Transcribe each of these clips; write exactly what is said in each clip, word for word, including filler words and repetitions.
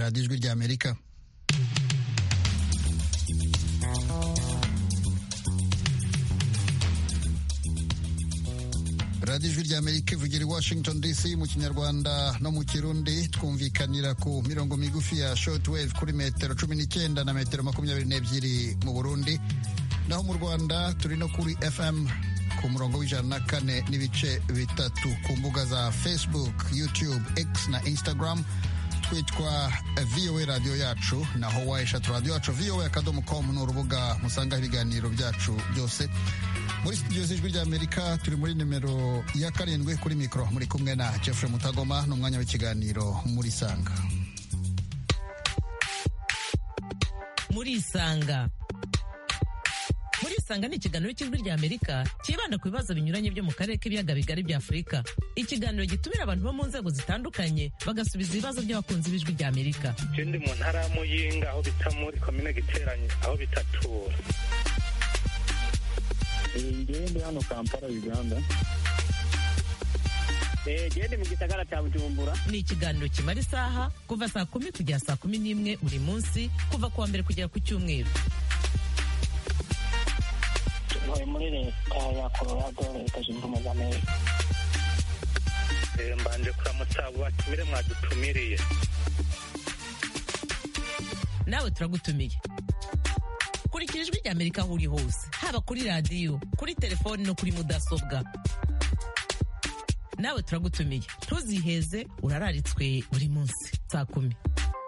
radiyo ijwi ry'Amerika. radiyo ijwi ry'Amerika ivugira i Washington D C mu kinyarwanda no mu kirundi, twumvikanira ku mirongo migufi ya shortwave kuri metero cumi n'icyenda na metero makumyabiri n'ebyiri mu Burundi, naho mu Rwanda turi no kuri F M ku murongo w'ijana na kane n'ibice bitatu. Ku mbuga za Facebook, YouTube, X na Instagram twitwa V O A radiyo yacu, naho wayeshatu radiyo yacu V O A akadomo com ni urubuga musangaho ibiganiro byacu byose. Muri studio z'ijwi ry'Amerika turi muri nimero ya karindwi, kuri mikoro muri kumwe na Jeffrey Mutagoma, n'umwanya w'ikiganiro muri Sanga. Muri Sanga Muri Sanga ni ikiganiro cy'ijwi ry'Amerika kibanda ku bibazo binyuranye byo mu karere k'ibiyaga bigari bya Afurika. Ikiganiro gitumira abantu bo mu nzego zitandukanye bagasubiza ibibazo by'abakunzi b'ijwi ry'Amerika. Ndi mu ntara ya Muyinga aho bita muri komine Giteranye aho bita Tura. Ndi hano Kampala, Uganda. Ndi mu gisagara cya Bujumbura. Ni ikiganiro kimara isaha kuva saa kumi kugera saa kumi n'imwe buri munsi, kuva kuwa mbere kugera ku Cyumweru. Ntuye muri leta ya Colorado, leta zunze ubumwe za Amerika. Mbanje kuramutsa abo batumire mwadutumiriye. Nawe turagutumiye. Kurikira ijwi ry'Amerika aho uri hose, haba kuri radiyo, kuri telefoni no kuri mudasobwa. Nawe turagutumiye, ntuziheze, urararitswe buri munsi saa kumi.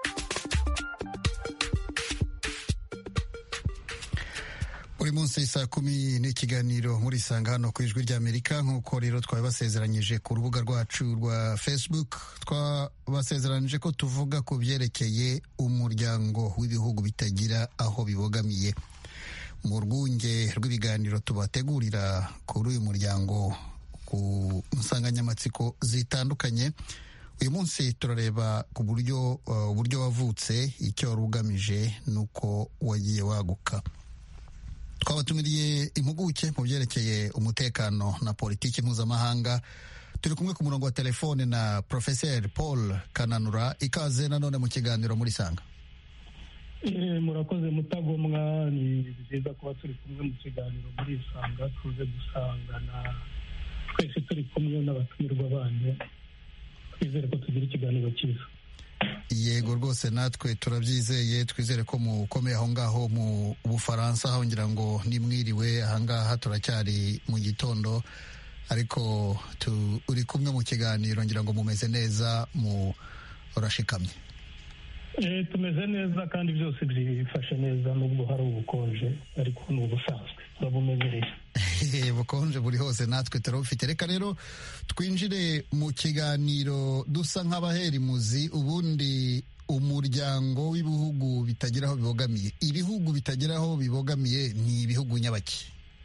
Buri munsi saa kumi ni ikiganiro muri Sanga hano ku ijwi ry'Amerika, nk'uko rero twabasezeranyije ku rubuga rwacu rwa Facebook. Twabasezeranyije ko tuvuga ku byerekeye umuryango w'ibihugu bitagira aho bibogamiye. Mu rwunge rw'ibiganiro tubategurira kuri uyu muryango ku nsanganyamatsiko zitandukanye, uyu munsi turareba ku buryo uburyo wavutse, icyo wari ugamije n'uko wagiye waguka. Twabatumiriye impuguke mu byerekeye umutekano na politiki mpuzamahanga. Turi kumwe ku murongo wa telefone na Professeur Paul Kananura. Ikaze nanone mu kiganiro muri Sanga. Eh, murakoze Mutagomwa, ni byiza kuba turi kumwe mu kiganiro muri Sanga, tuze gusangana twese turi kumwe n'abatumirwa banyu. Twizere ko tugira ikiganiro cyiza. Yego rwose natwe turabyizeye, twizere ko mukomeye aho ngaho mu Bufaransa, aho ngira ngo nimwiriwe. Ahangaha turacyari mu gitondo, ariko turi kumwe mu kiganiro, ngira ngo mumeze neza, mu urashikamye. Eh, tumeze neza kandi byose byifashe neza, nubwo hari ubukonje ariko ni ubusanzwe turabumenyereye. Bukonje buri hose, natwe turabufite. Reka rero twinjire mu kiganiro dusa nk'abaheri muzi. Ubundi umuryango w'ibihugu bitagira aho bibogamiye, ibihugu bitagira aho bibogamiye ni ibihugu nyabaki?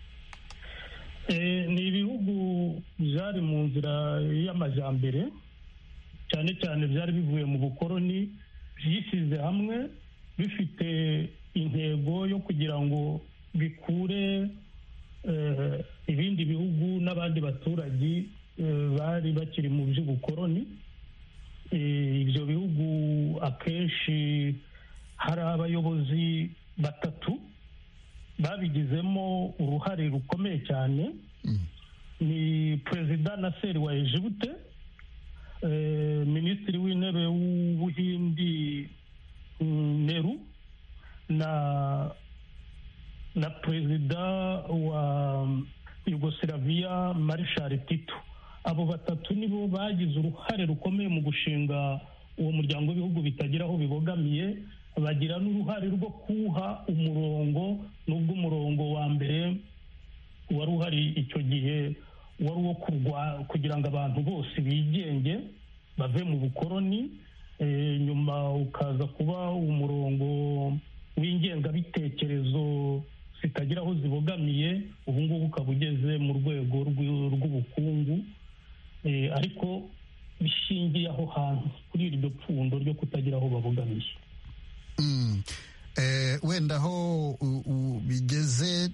Eh, ni ibihugu byari mu nzira y'amajyambere, cyane cyane byari bivuye mu bukoroni, byishyize hamwe bifite intego yo kugira ngo bikure ibindi bihugu n'abandi baturage bari bakiri mu by'ubukoroni. Ibyo bihugu akenshi hari abayobozi batatu babigizemo uruhare rukomeye cyane. Ni Perezida Nasser wa Egypte, Minisitiri w'intebe w'Ubuhindi Nehru na na perezida wa Yugoslavia Marshal Tito. Abo batatu nibo bagize uruhare rukomeye mu gushinga uwo muryango w'ibihugu bitagira aho bibogamiye, bagira n'uruhare rwo kuwuha umurongo, n'ubwo umurongo wa mbere wari uhari icyo gihe wari uwo kugira ngo abantu bose bigenge bave mu bukoroni. E, nyuma ukaza kuba umurongo w'ingengabitekerezo zitagira aho zibogamiye, ubu ngubu ukaba ugeze mu rwego rw'ubukungu, e, ariko bishingiye aho hantu kuri iryo pfundo ryo kutagira aho babogamiye. Mm. Eh, wenda aho bigeze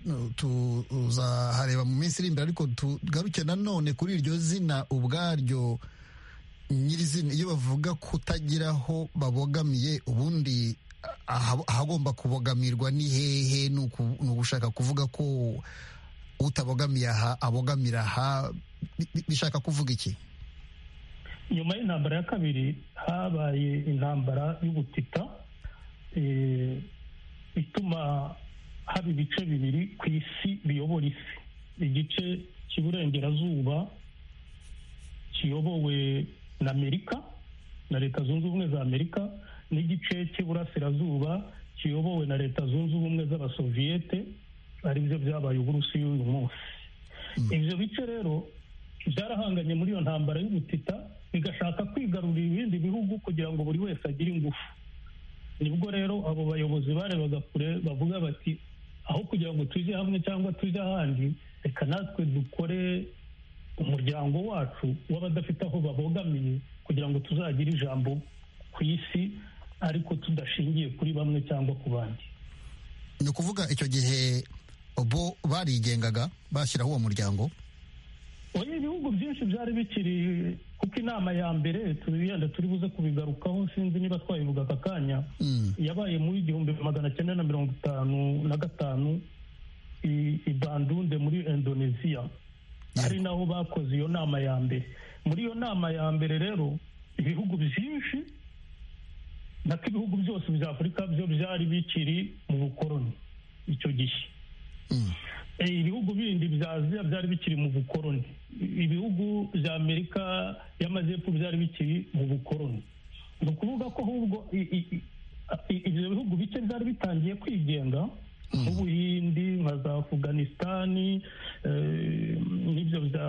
tuzahareba mu minsi iri imbere, ariko tugaruke nanone kuri iryo zina ubwaryo nyirizina iyo bavuga kutagira aho babogamiye ubundi ahagomba kubogamirwa ni hehe? ni ugushaka kuvuga ko utabogamiye aha abogamira aha, bishaka kuvuga iki? nyuma y'intambara ya kabiri habaye intambara y'ubutita ituma haba ibice bibiri ku isi biyobora isi. Igice cy'iburengerazuba kiyobowe na Amerika na Leta Zunze Ubumwe za Amerika, n'igice cy'iburasirazuba kiyobowe na Leta Zunze Ubumwe z'Abasoviyete, ari byo byabaye Uburusiya uyu munsi. Ibyo bice rero byarahanganye muri iyo ntambara y'ubutita, bigashaka kwigarurira ibindi bihugu kugira ngo buri wese agire ingufu. Nibwo rero abo bayobozi barebaga kure bavuga bati aho kugira ngo tujye hamwe cyangwa tujye ahandi, reka natwe dukore umuryango wacu w'abadafite aho babogamiye kugira ngo tuzagire ijambo ku isi ariko tudashingiye kuri bamwe cyangwa ku bandi. Ni ukuvuga icyo gihe bo barigengaga bashyiraho uwo muryango? oya, ibihugu byinshi byari bikiri, kuko inama ya mbere tubiyenda turi buze kubigarukaho, sinzi niba twayivuga aka kanya, mm. yabaye muri igihumbi magana cyenda na mirongo itanu na gatanu i Bandunde muri Indonesia, yeah. ari naho bakoze iyo nama ya mbere. Muri iyo nama ya mbere rero ibihugu byinshi nako ibihugu byose bya Afurika byo byari bikiri mu bukoroni icyo gihe. mm. ibihugu bindi bya Aziya byari bikiri mu bukoroni, ibihugu bya Amerika y'Amajyepfo byari bikiri mu bukoroni. Ni ukuvuga ko ahubwo ibyo bihugu bike byari bitangiye kwigenga, nk'Ubuhindi, nka za Afghanistani, n'ibyo bya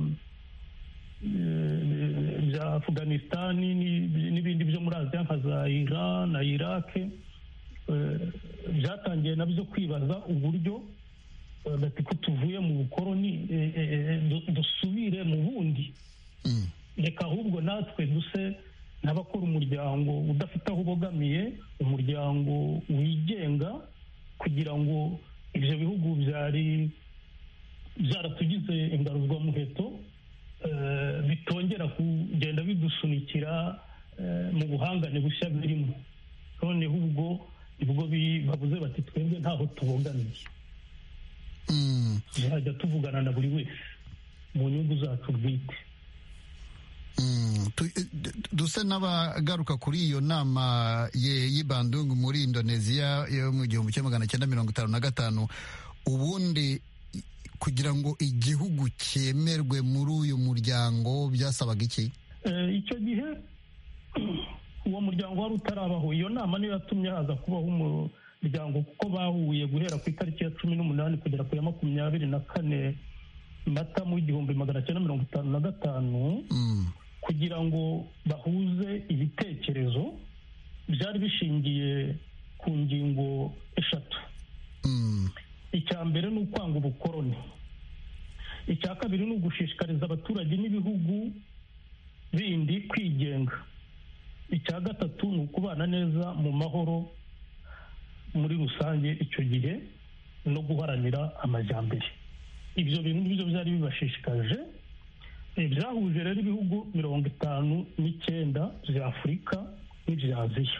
bya Afghanistani n'ibindi byo muri Aziya nka za Iran na Iraq, byatangiye nabyo kwibaza uburyo bati ko tuvuye mu bukoroni dusubire mu bundi, reka ahubwo natwe duse n'abakora umuryango udafite aho ubogamiye, umuryango wigenga, kugira ngo ibyo bihugu byari byaratugize ingaruzwamuheto bitongera kugenda bidusunikira mu buhangane bushya birimo. Noneho ubwo nibwo bavuze bati twebwe ntaho tubogamiye, tuzajya tuvugana na buri wese mu nyungu zacu bwite. Duse n'abagaruka kuri iyo nama y'i Bandung muri Indonesia yo mu gihumbi kimwe magana cyenda mirongo itanu na gatanu. Ubundi kugira ngo igihugu cyemerwe muri uyu muryango byasabaga iki? Icyo gihe uwo muryango wari utarabaho. Iyo nama niyo yatumye haza kubaho umuryango, kuko bahuye guhera ku itariki ya cumi n'umunani kugera ku ya makumyabiri na kane Mata mu igihumbi magana cyenda mirongo itanu na gatanu, kugira ngo bahuze ibitekerezo byari bishingiye ku ngingo eshatu. Icya mbere ni ukwanga ubukoroni, icya kabiri ni ugushishikariza abaturage n'ibihugu bindi kwigenga, icya gatatu ni ukubana neza mu mahoro muri rusange icyo gihe no guharanira amajyambere. Ibyo bintu byo byari bibashishikaje. Byahuje rero ibihugu mirongo itanu n'icyenda bya Afurika n'ibya Aziya.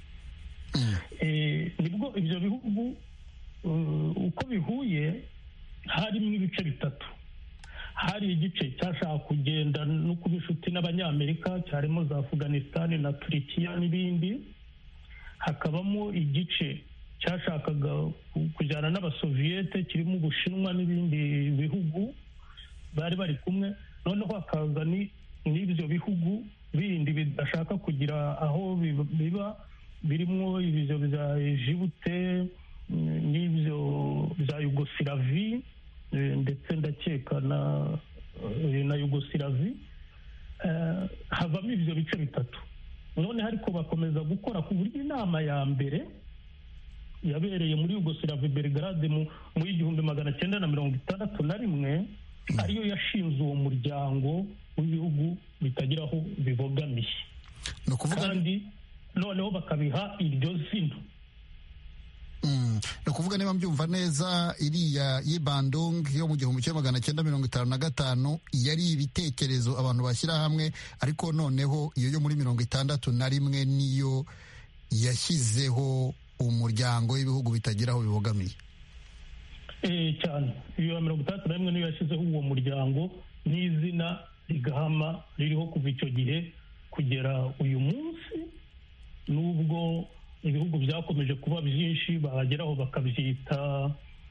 Nibwo ibyo bihugu uko bihuye harimo ibice bitatu. Hari igice cyashaka kugenda no kuba inshuti n'Abanyamerika, cyarimo za Afghanistan na Turikiya n'ibindi. Hakabamo igice cyashakaga kujyana n'Abasoviyete, kirimo Ubushinwa n'ibindi bihugu bari bari kumwe. Noneho hakaza n'ibyo bihugu bindi bidashaka kugira aho biba, birimo ibyo bya Djibouti n'ibyo bya Yugoslavie, ndetse ndakeka na na Yugoslavie. Havamo ibyo bice bitatu. None ariko bakomeza gukora ku buryo inama ya mbere yabereye muri Yugoslavie Belgrade mu igihumbi magana cyenda na mirongo itandatu na rimwe, ariyo yashinze uwo muryango w'ibihugu bitagira aho bibogamiye, kandi noneho bakabiha iryo zina. ni ukuvuga niba mbyumva neza iriya y'Ibandung yo mu gihumbi kimwe magana cyenda mirongo itanu na gatanu yari ibitekerezo abantu bashyira hamwe, ariko noneho iyo yo muri mirongo itandatu na rimwe niyo yashyizeho umuryango w'ibihugu bitagira aho bibogamiye. Eh cyane, iyo mirongo itandatu na rimwe niyo yashyizeho uwo muryango n'izina rigahama ririho kuva icyo gihe kugera uyu munsi, nubwo ibihugu byakomeje kuba byinshi bahageraho bakabyita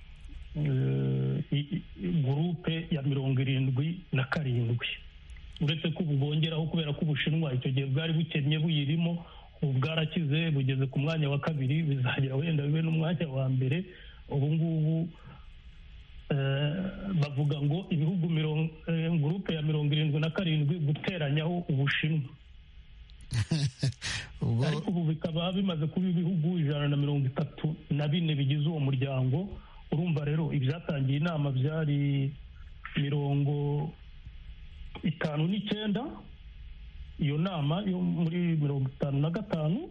gurupe ya mirongo irindwi na karindwi, uretse ko ubu bongeraho kubera ko Ubushinwa icyo gihe bwari bukennye buyirimo, ubu bwarakize bugeze ku mwanya wa kabiri, bizagera wenda bibe n'umwanya wa mbere. Ubu ngubu bavuga ngo ibihugu gurupe ya mirongo irindwi na karindwi guteranyaho Ubushinwa. Ariko ubu bikaba bimaze kuba ibihugu ijana na mirongo itatu na bine bigize uwo muryango. Urumva rero ibyatangiye inama byari mirongo itanu n'icyenda, iyo nama yo muri mirongo itanu na gatanu.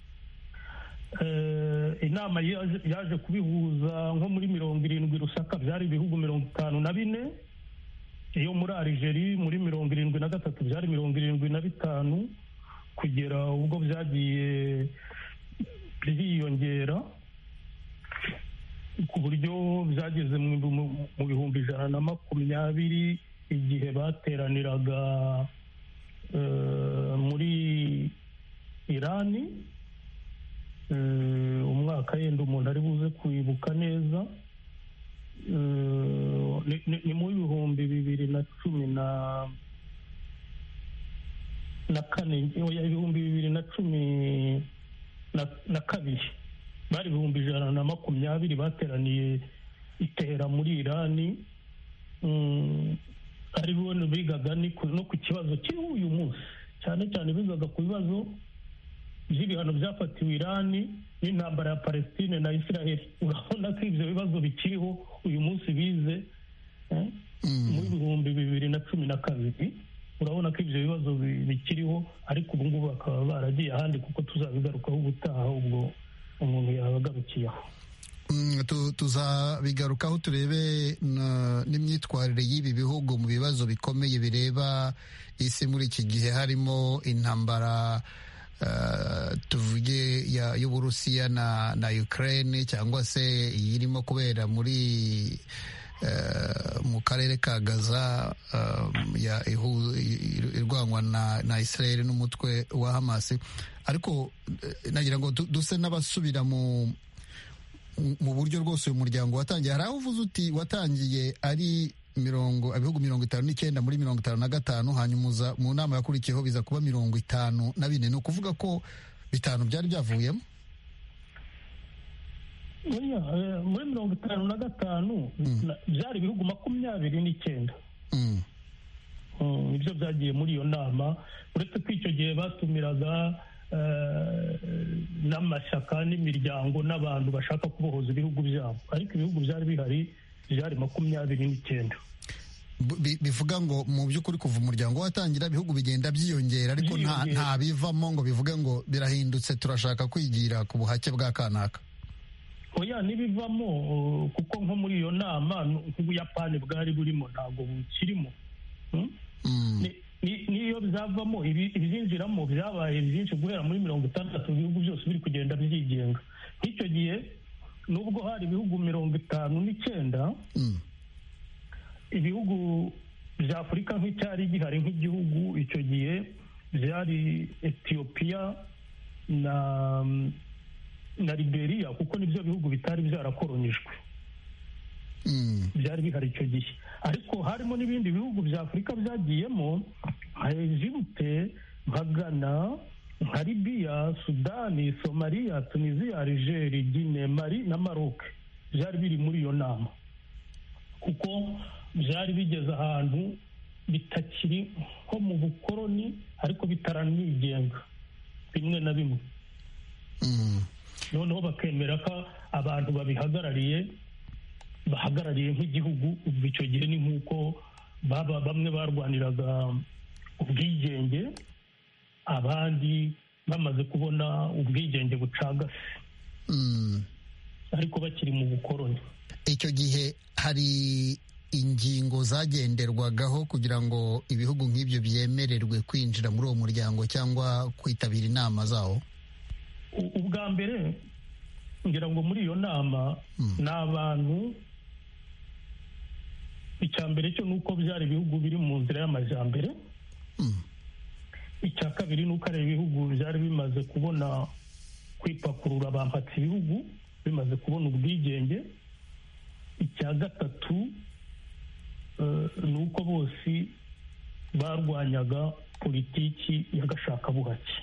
Inama yaje kubihuza nko muri mirongo irindwi Rusaka byari ibihugu mirongo itanu na bine, iyo muri Algeria muri mirongo irindwi na gatatu byari mirongo irindwi na bitanu, kugera ubwo byagiye byiyongera ku buryo byageze mu bihumbi ijana na makumyabiri igihe bateraniraga muri Irani. Umwaka yenda umuntu ari buze kwibuka neza, ni mu bihumbi bibiri na cumi na na kane, ibihumbi bibiri na cumi na kabiri bari ibihumbi ijana na makumyabiri bateraniye itera muri Irani. ari bo bigaga no ku kibazo kiriho uyu munsi, cyane cyane bigaga ku bibazo by'ibihano byafatiwe Irani n'intambara ya Palestine na Israel. Urabona ko ibyo bibazo bikiriho uyu munsi bize mu bihumbi bibiri na cumi na kabiri. Urabona ko ibyo bibazo bikiriho, ariko ubu ngubu bakaba baragiye ahandi kuko tuzabigarukaho ubutaha, ubwo umuntu yabagarukiyeho. Tuzabigarukaho turebe n'imyitwarire y'ibi bihugu mu bibazo bikomeye bireba isi muri iki gihe, harimo intambara tuvuge y'Uburusiya na na Ukraine, cyangwa se irimo kubera muri mu karere ka Gaza irwanywa na Israel n'umutwe wa Hamas. Ariko nagira ngo duse n'abasubira mu mu buryo rwose uyu muryango watangiye. Hari aho uvuze uti watangiye ari mirongo ibihugu mirongo itanu n'icyenda muri mirongo itanu na gatanu, hanyuma mu nama yakurikiyeho biza kuba mirongo itanu na bine. Ni ukuvuga ko bitanu byari byavuyemo muri mirongo itanu na gatanu. Byari ibihugu makumyabiri n'icyenda nibyo byagiye muri iyo nama, uretse ko icyo gihe batumiraga n'amashyaka n'imiryango n'abantu bashaka kubohoza ibihugu byabo, ariko ibihugu byari bihari byari makumyabiri n'icyenda. Bivuga ngo mu by'ukuri kuva umuryango watangira ibihugu bigenda byiyongera, ariko nta bivamo ngo bivuge ngo birahindutse turashaka kwigira ku buhake bwa kanaka. Oya, n'ibivamo kuko nko muri iyo nama nk'Ubuyapani bwari burimo ntabwo bukirimo. Niyo byavamo ibizinjiramo byabaye byinshi guhera muri mirongo itandatu, ibihugu byose biri kugenda byigenga. Nk'icyo gihe nubwo hari ibihugu mirongo itanu n'icyenda, ibihugu bya Afurika nk'icyari gihari nk'igihugu icyo gihe byari Ethiopia na na Liberia, kuko nibyo bihugu bitari byarakolonijwe byari bihari icyo gihe. Ariko harimo n'ibindi bihugu bya Afurika byagiyemo nka Egypte, nka Ghana, nka Libya, Sudani, Somalia, Tunisia, Algeria, Guinea, Mali na Maroc. Byari biri muri iyo nama kuko byari bigeze ahantu bitakiri nko mu bukoroni, ariko bitaranigenga bimwe na bimwe. Noneho bakemera ko abantu babihagarariye bahagarariye nk'igihugu. Ubwo icyo gihe ni nk'uko baba bamwe barwaniraga ubwigenge, abandi bamaze kubona ubwigenge bucagase. ariko bakiri mu bukoroni. Icyo gihe hari ingingo zagenderwagaho kugira ngo ibihugu nk'ibyo byemererwe kwinjira muri uwo muryango cyangwa kwitabira inama zawo? Ubwa mbere ngira ngo muri iyo nama hmm. ni abantu, icya mbere cyo nuko byari ibihugu biri mu nzira y'amajyambere. hmm. Icya kabiri nuko ari ibihugu byari bimaze kubona kwipakurura bampatse ibihugu, bimaze kubona ubwigenge. Icya gatatu uh, ni uko bose barwanyaga politiki y'agashakabuhake.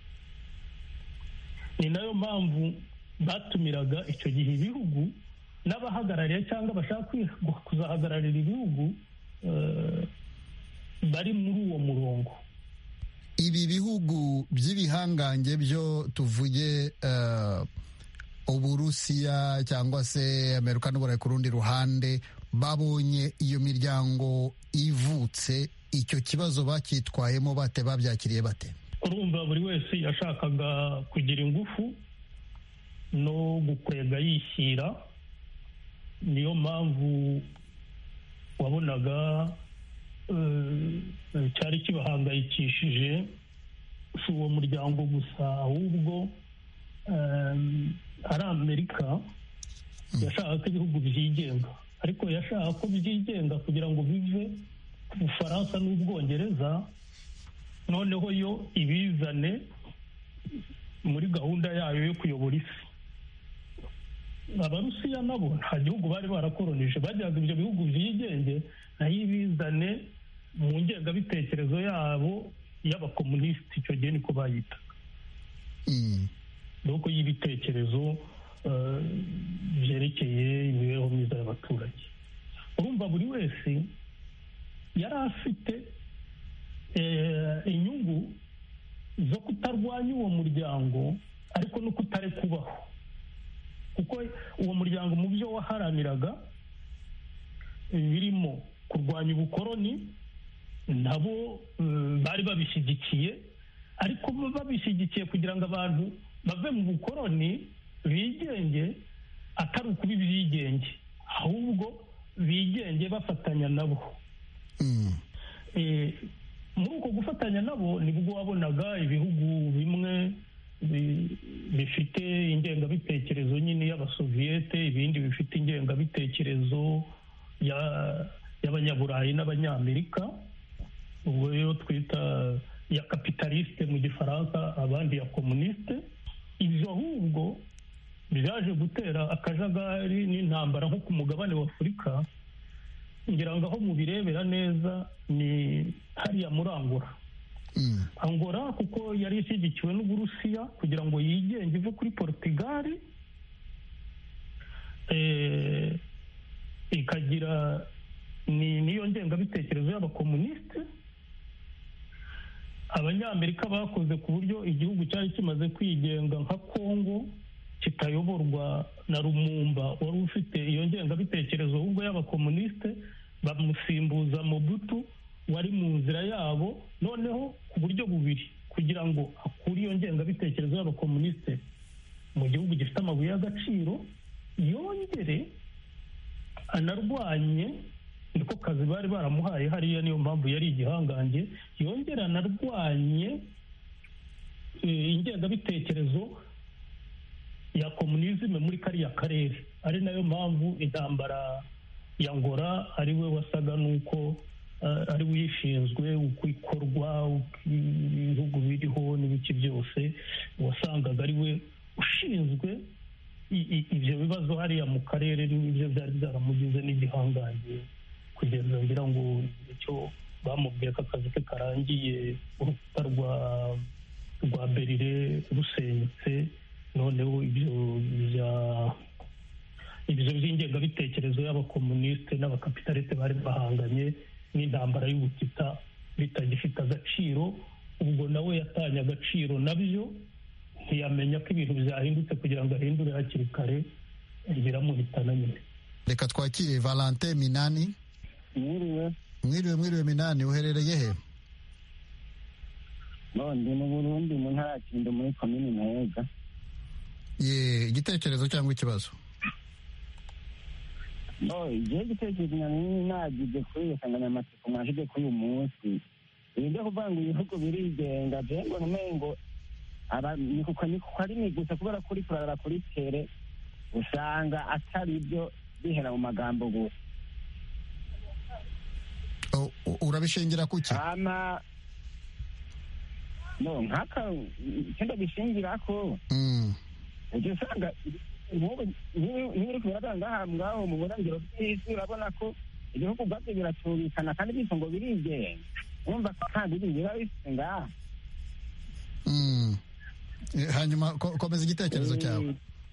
Ni nayo mpamvu batumiraga icyo gihe ibihugu n'abahagarariye cyangwa bashaka kuzahagararira ibihugu uh, bari muri uwo murongo. Ibi bihugu by'ibihangange byo tuvuge uh, Uburusiya cyangwa se Amerika n'Uburayi ku rundi ruhande, babonye iyo miryango ivutse, icyo kibazo bacyitwayemo bate, babyakiriye bate? Urumva buri wese yashakaga kugira ingufu no gukwega yishyira. Niyo mpamvu wabonaga uh, cyari kibahangayikishije si uwo muryango gusa, ahubwo um, ari Amerika yashaka ko ibihugu byigenga, ariko yashaka ko byigenga kugira ngo bive ku Bufaransa n'Ubwongereza, noneho yo ibizane muri gahunda yayo yo kuyobora isi. Abarusiya nabo nta gihugu bari barakoronije, bajyaga ibyo bihugu byigenge nayo ibizane mu ngengabitekerezo yabo y'abakomunisiti, icyo gihe niko bayitaga. mm. nuko y'ibitekerezo uh, byerekeye imibereho myiza y'abaturage. Urumva buri wese yari afite eh, inyungu zo kutarwanya uwo muryango, ariko no kutare kubaho, kuko uwo muryango mu byo waharaniraga birimo kurwanya ubukoroni, nabo uh, bari babishyigikiye, ariko babishyigikiye kugira ngo abantu bave mu bukoroni bigenge, atari ukuba ibyigenge, ahubwo bigenge bafatanya nabo. mm. e, muri uko gufatanya nabo nibwo wabonaga ibihugu bimwe bifite ingengabitekerezo nyine y'abasoviyete, ibindi bifite ingengabitekerezo y'abanyaburayi n'abanyamerika, ubwo yo twita ya kapitaliste mu gifaransa, abandi ya komuniste. Ibyo ahubwo byaje gutera akajagari n'intambara nko ku mugabane wa Afurika. Ngira ngo aho mubirebera neza ni hariya muri Angola. mm. Angola kuko yari ishyigikiwe n'Uburusiya kugira ngo yigenge ive kuri Portugal, eh, ikagira ni niyo ngengabitekerezo y'abakomuniste. Abanyamerika bakoze ku buryo igihugu cyari kimaze kwigenga nka Kongo kitayoborwa na Lumumba wari ufite iyo ngengabitekerezo ahubwo y'abakomuniste, bamusimbuza Mobutu wari mu nzira yabo, noneho ku buryo bubiri, kugira ngo akure iyo ngengabitekerezo y'abakomuniste mu gihugu gifite amabuye y'agaciro, yongere anarwanye, niko kazi bari baramuhaye hariya, niyo mpamvu yari igihangange, yongera anarwanye e, ingengabitekerezo ya komunizme muri kariya karere. Ari nayo mpamvu intambara ya Angola ari we wasaga nuko uh, ari wishinzwe uko ikorwa, ibihugu biriho n'ibiki byose, wasangaga ari we ushinzwe ibyo bibazo hariya mu karere, n'ibyo byari byaramugize n'igihangange, kugeza ngira ngo icyo bamubwiye ko akazi ke karangiye, urukuta rwa rwa Berire rusenyutse, noneho ibyo bya ibyo by'ingengabitekerezo y'abakomuniste n'abakapitaliste bari bahanganye n'intambara y'ubutita bitagifite agaciro. Ubwo nawe yatanye agaciro nabyo, ntiyamenya ko ibintu byahindutse kugira ngo ahindure hakiri kare, biramuhitana nyine. Reka twakire Valentin Minani. Mwiriwe. Mwiriwe mwiriwe Minani, uherereye he? Ndi mu Burundi mu ntara ya Kirundo muri komini Ntega. Ye, igitekerezo cyangwa ikibazo? no igihe gitekerezo nari nagize kuri iyo nsanganyamatsiko mwashyize kuri uyu munsi ibyo kuvuga ngo ibihugu birigenga je ngo numengo ni kuko ari ni gusa kubera kuri kurarara kuri tere usanga atari byo bihera mu magambo gusa. Urabishingira kuki? Ama no nkaka cyenda bishingira ko ujye usanga ntibiri kubera ngaha ngaho mu burangiro bw'isi urabona ko ibihugu ubwabyo biracubikana kandi bisa ngo birigenga wumva ko kandi biba bifite ngaha. Hanyuma komeza igitekerezo cyawe.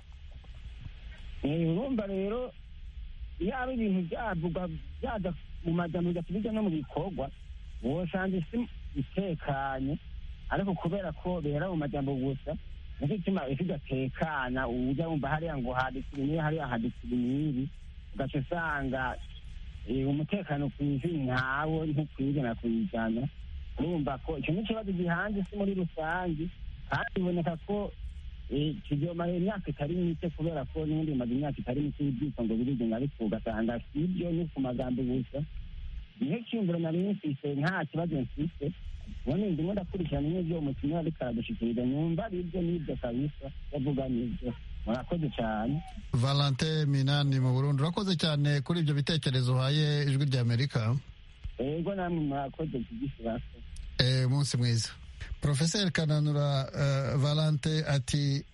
urumva rero yaba ibintu byavuga byaza mu majambo bigatubijya no mu bikorwa wosanga isi itekanye ariko kubera ko bera mu majambo gusa nicyo gituma isi idatekana ujya wumva hariya ngo haditse ibintu hariya haditse ibintu ugaca usanga umutekano ku isi ntawo ntukwigana kuyijyana. urumva ko icyo ni ikibazo gihanze isi muri rusange kandi biboneka ko kizomara imyaka itari mike kubera ko n'ubundi bimaze imyaka itari mike y'ibyitso ngo birigenga ariko ugasanga si ibyo ni ku magambo gusa. niyo cyumviro nari mfise nta kibazo mfise ubundi ndimo ndakurikirana n'ibyo umukinnyi ariko aradushikiriza numva ari ibyo n'ibyo kabisa yavuga n'ibyo. murakoze cyane. Valentin Minani mu Burundi urakoze cyane kuri ibyo bitekerezo uhaye ijwi ry'Amerika. Yego namwe murakoze kugishyiraho. Eh umunsi mwiza. Professor Kananura uh, Valente ati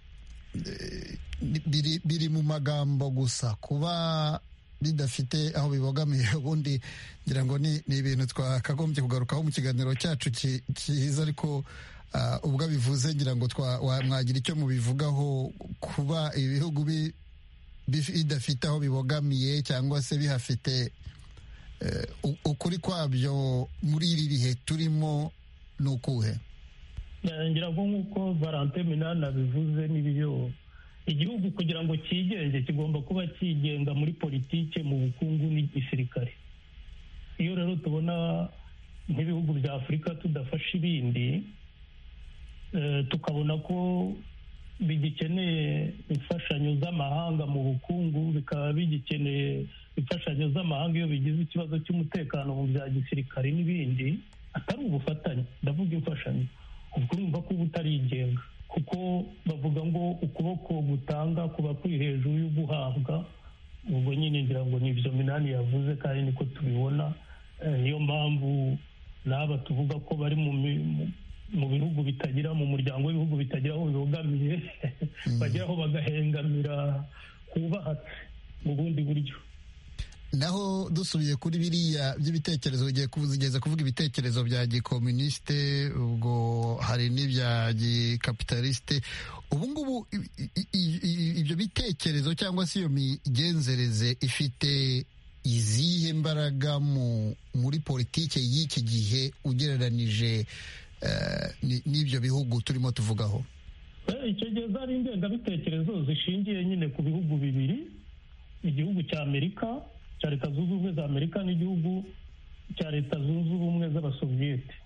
biri, biri mu magambo gusa kuba bidafite aho bibogamiye ubundi ngira ngo ni, ni ibintu twakagombye kugarukaho mu kiganiro cyacu kiza ariko uh, ubwo bivuze ngira ngo mwagira icyo mubivugaho kuba ibihugu bidafite aho bibogamiye cyangwa se bihafite uh, ukuri kwabyo muri iri bihe turimo ni ukuhe? ngira ngo nk'uko Valentin Minani abivuze n'ibyo igihugu kugira ngo cyigenge kigomba kuba cyigenga muri politike mu bukungu n'igisirikare. iyo rero tubona nk'ibihugu bya Afurika tudafasha ibindi tukabona ko bigikeneye imfashanyo z'amahanga mu bukungu bikaba bigikeneye imfashanyo z'amahanga iyo bigize ikibazo cy'umutekano mu bya gisirikare n'ibindi atari ubufatanye ndavuga imfashanyo ubwo urumva ko uba utarigenga kuko bavuga ngo ukuboko gutanga kuba kuri hejuru yo guhabwa. ubwo nyine ngira ngo ni ibyo Minani yavuze kandi niko tubibona. niyo mpamvu n'aba tuvuga ko bari mu mu bihugu bitagira mu muryango w'ibihugu bitagira aho bibogamiye bageraho bagahengamira kubahatse mu bundi buryo. Naho dusubiye kuri biriya by'ibitekerezo ugiye kuzigeza kuvuga ibitekerezo bya gikomuniste ubwo hari n'ibya gikapitaliste ubu ngubu ibyo bitekerezo cyangwa se iyo migenzereze ifite izihe mbaraga muri politike y'iki gihe ugereranije n'ibyo bihugu turimo tuvugaho? icyo gihe zari ingengabitekerezo zishingiye nyine ku bihugu bibiri, igihugu cya Amerika cya leta zunze ubumwe za Amerika n'igihugu cya leta zunze ubumwe z'abasoviyete.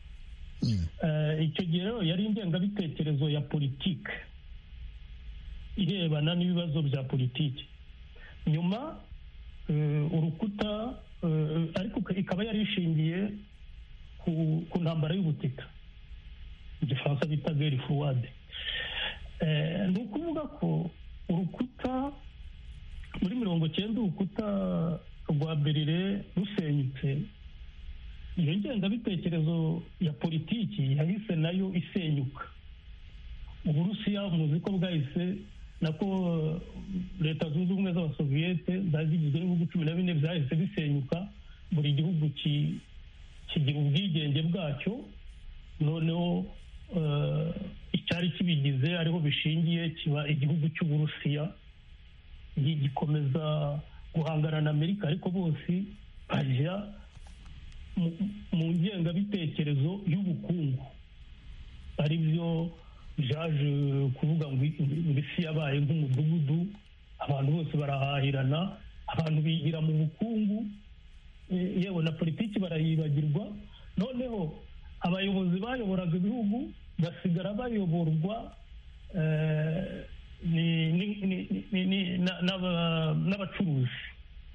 icyo gihe rero yari ingengabitekerezo ya politike irebana n'ibibazo bya politiki. nyuma urukuta ariko ikaba yari ishingiye ku ntambara y'ubutita igifaransa bita guerre froide. ni ukuvuga ko urukuta muri mirongo cyenda urukuta rwa Berlin rusenyutse, iyo ngengabitekerezo ya politiki yahise nayo isenyuka. Uburusiya muzi ko bwahise nako leta zunze ubumwe z'abasoviyete zari zigizwe n'ibihugu cumi na bine byahise bisenyuka, buri gihugu kigira ubwigenge bwacyo. noneho icyari kibigize ariho bishingiye kiba igihugu cy'Uburusiya gikomeza guhangana na Amerika, ariko bose bajya mu ngengabitekerezo y'ubukungu, ari byo byaje kuvuga ngo isi yabaye nk'umudugudu, abantu bose barahahirana, abantu bigira mu bukungu, yewe na politiki barayibagirwa. noneho abayobozi bayoboraga ibihugu basigara bayoborwa n'abacuruzi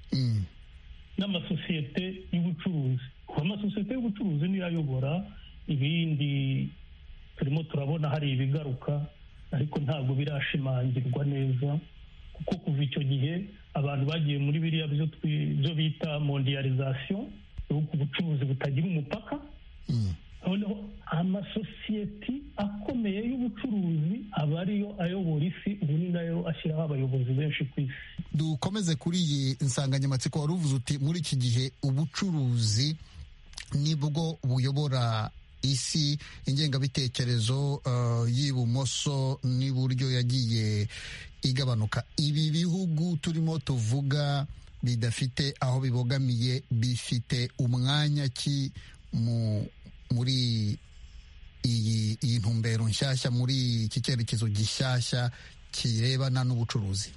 n'amasosiyete y'ubucuruzi. Amasosiyete y'ubucuruzi niyo ayobora ibindi. Turimo turabona hari ibigaruka ariko ntabwo birashimangirwa neza, kuko kuva icyo gihe abantu bagiye muri biriya byo bita mondialization, ubucuruzi butagira umupaka. Noneho amasosiyete akomeye y'ubucuruzi aba ariyo ayobora isi, ubu ni nayo ashyiraho abayobozi benshi ku isi. Dukomeze kuri iyi nsanganyamatsiko wari uvuze uti muri iki gihe ubucuruzi nibwo buyobora isi. Ingengabitekerezo uh, y'ibumoso n'iburyo yagiye igabanuka. Ibi bihugu turimo tuvuga bidafite aho bibogamiye bifite umwanya ki mu muri iyi iyi ntumbero nshyashya, muri iki cyerekezo gishyashya kirebana n'ubucuruzi?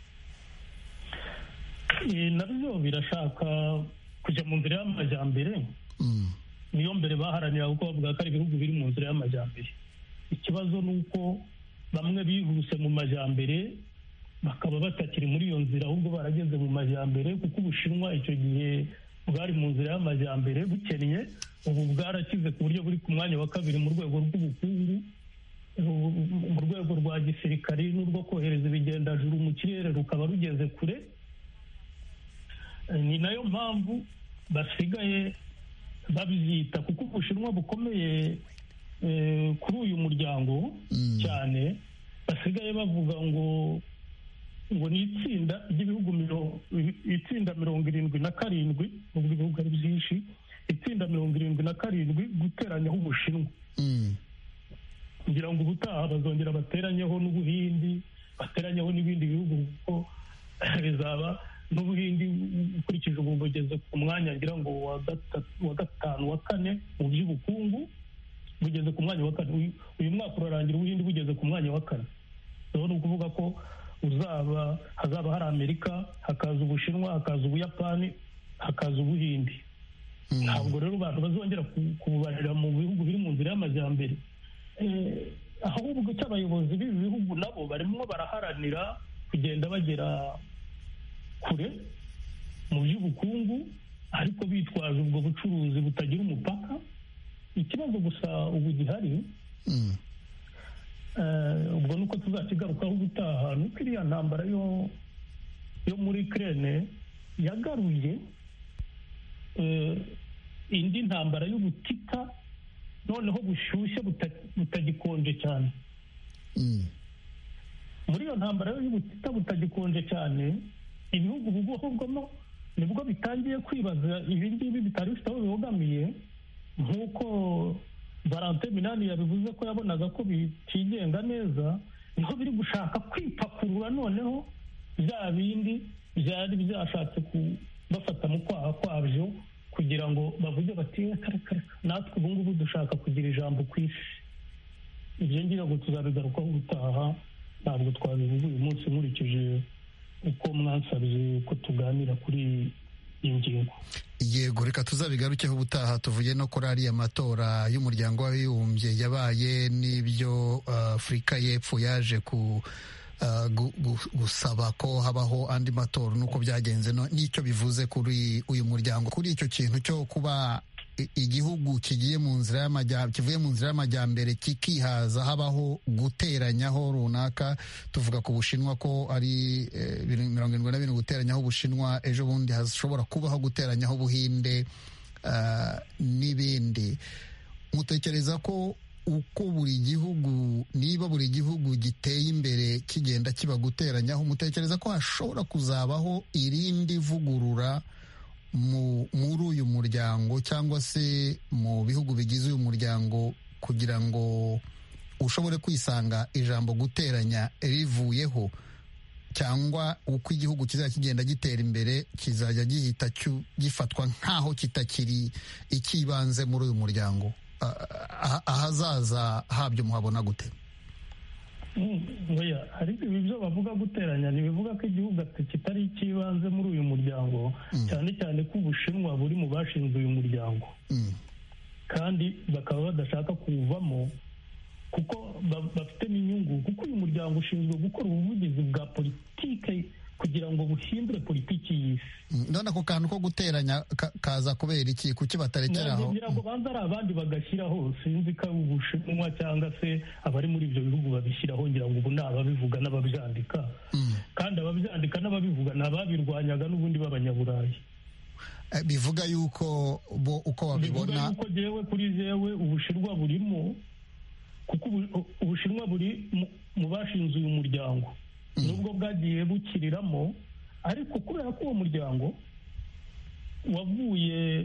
Nabyo birashaka kujya mu nzira y'amajyambere. Niyo mbere baharanira kuko bavuga ko ari ibihugu biri mu nzira y'amajyambere. Ikibazo ni uko bamwe bihuse mu majyambere bakaba batakiri muri iyo nzira, ahubwo barageze mu majyambere, kuko Ubushinwa icyo gihe bwari mu nzira y'amajyambere bukennye, ubu bwarakize ku buryo buri ku mwanya wa kabiri mu rwego rw'ubukungu, mu rwego rwa gisirikari n'urwo kohereza ibigendajuru mu kirere rukaba rugeze kure. Ni nayo mpamvu basigaye babyita, kuko Ubushinwa bukomeye kuri uyu muryango cyane, basigaye bavuga ngo ngo ni itsinda ry'ibihugu itsinda mirongo irindwi na karindwi, nubwo ibihugu ari byinshi, itsinda mirongo irindwi na karindwi guteranyaho Ubushinwa. Kugira ngo ubutaha bazongera bateranyeho n'Ubuhindi, bateranyeho n'ibindi bihugu, kuko bizaba n'Ubuhindi ukurikije ubu bugeze ku mwanya ngira ngo wa gatanu wa kane mu by'ubukungu, bugeze ku mwanya wa kane. Uyu mwaka urarangira Ubuhindi bugeze ku mwanya wa kane. Ni ukuvuga ko uzaba hazaba hari Amerika, hakaza Ubushinwa, hakaza Ubuyapani, hakaza Ubuhindi. Ntabwo rero abantu bazongera kububarira mu bihugu biri mu nzira y'amajyambere, ahubwo icyo abayobozi b'ibi bihugu nabo barimo baraharanira kugenda bagera kure mu by'ubukungu, ariko bitwaje ubwo bucuruzi butagira umupaka. Ikibazo gusa ubu gihari, ubwo nuko tuzakigarukaho ubutaha, nuko iriya ntambara yo yo muri Ukraine yagaruye indi ntambara y'ubutita, noneho bushyushye butagikonje cyane. Muri iyo ntambara y'ubutita butagikonje cyane, ibihugu bugomba nibwo bitangiye kwibaza ibi ngibi bitari bifite aho bibogamiye, nk'uko Valentin Minani yabivuze ko yabonaga ko bitigenga neza, niho biri gushaka kwipakurura noneho bya bindi byari byashatse kubafata mu kwaha kwabyo, kugira ngo bavuge bati kare kare natwe ubu ngubu dushaka kugira ijambo ku isi. Ibyo ngira ngo tuzabigarukaho ubutaha, ntabwo twabivuga uyu munsi nkurikije uko mwansabye ko tuganira kuri iyi ngingo. Yego, reka tuzabigarukeho ubutaha, tuvuge no kuri ariya matora y'umuryango w'abibumbye yabaye, n'ibyo Afurika y'Epfo yaje ku gusaba ko habaho andi matora, nuko byagenze, n'icyo bivuze kuri uyu muryango. Kuri icyo kintu cyo kuba igihugu kigiye mu nzira y'amajyambere, kivuye mu nzira y'amajyambere kikihaza, habaho guteranyaho runaka, tuvuga ku Bushinwa ko ari mirongo irindwi na bine guteranyaho Ubushinwa, ejo bundi hashobora kubaho guteranyaho Ubuhinde n'ibindi. Mutekereza ko uko buri gihugu, niba buri gihugu giteye imbere kigenda kiba guteranyaho, mutekereza ko hashobora kuzabaho irindi vugurura muri uyu muryango, cyangwa se mu bihugu bigize uyu muryango, kugira ngo ushobore kwisanga ijambo guteranya rivuyeho, cyangwa uko igihugu kizajya kigenda gitera imbere kizajya gihita gifatwa nk'aho kitakiri ikibanze muri uyu muryango? Ahazaza habyo muhabona gute? Hari ibi byo bavuga guteranya, ntibivuga ko igihugu kitari ikibanze muri uyu muryango, cyane cyane ko Ubushinwa buri mu bashinze uyu muryango, kandi bakaba badashaka kuwuvamo kuko bafite n'inyungu, kuko uyu muryango ushinzwe gukora ubuvugizi bwa politike kugira ngo buhindure politiki y'isi. none ako kantu ko guteranya kaza kubera iki? kuki batarekeraho? ngira ngo banza ari abandi bagashyiraho, sinzi ko ari Ubushinwa cyangwa se abari muri ibyo bihugu babishyiraho, ngira ngo ubu ni ababivuga n'ababyandika, kandi ababyandika n'ababivuga ni ababirwanyaga n'ubundi b'Abanyaburayi. bivuga yuko bo uko babibona, bivuga yuko jewe kuri jewe Ubushinwa burimo, kuko Ubushinwa buri mu bashinze uyu muryango, nubwo bwagiye bukiriramo, ariko kubera ko uwo muryango wavuye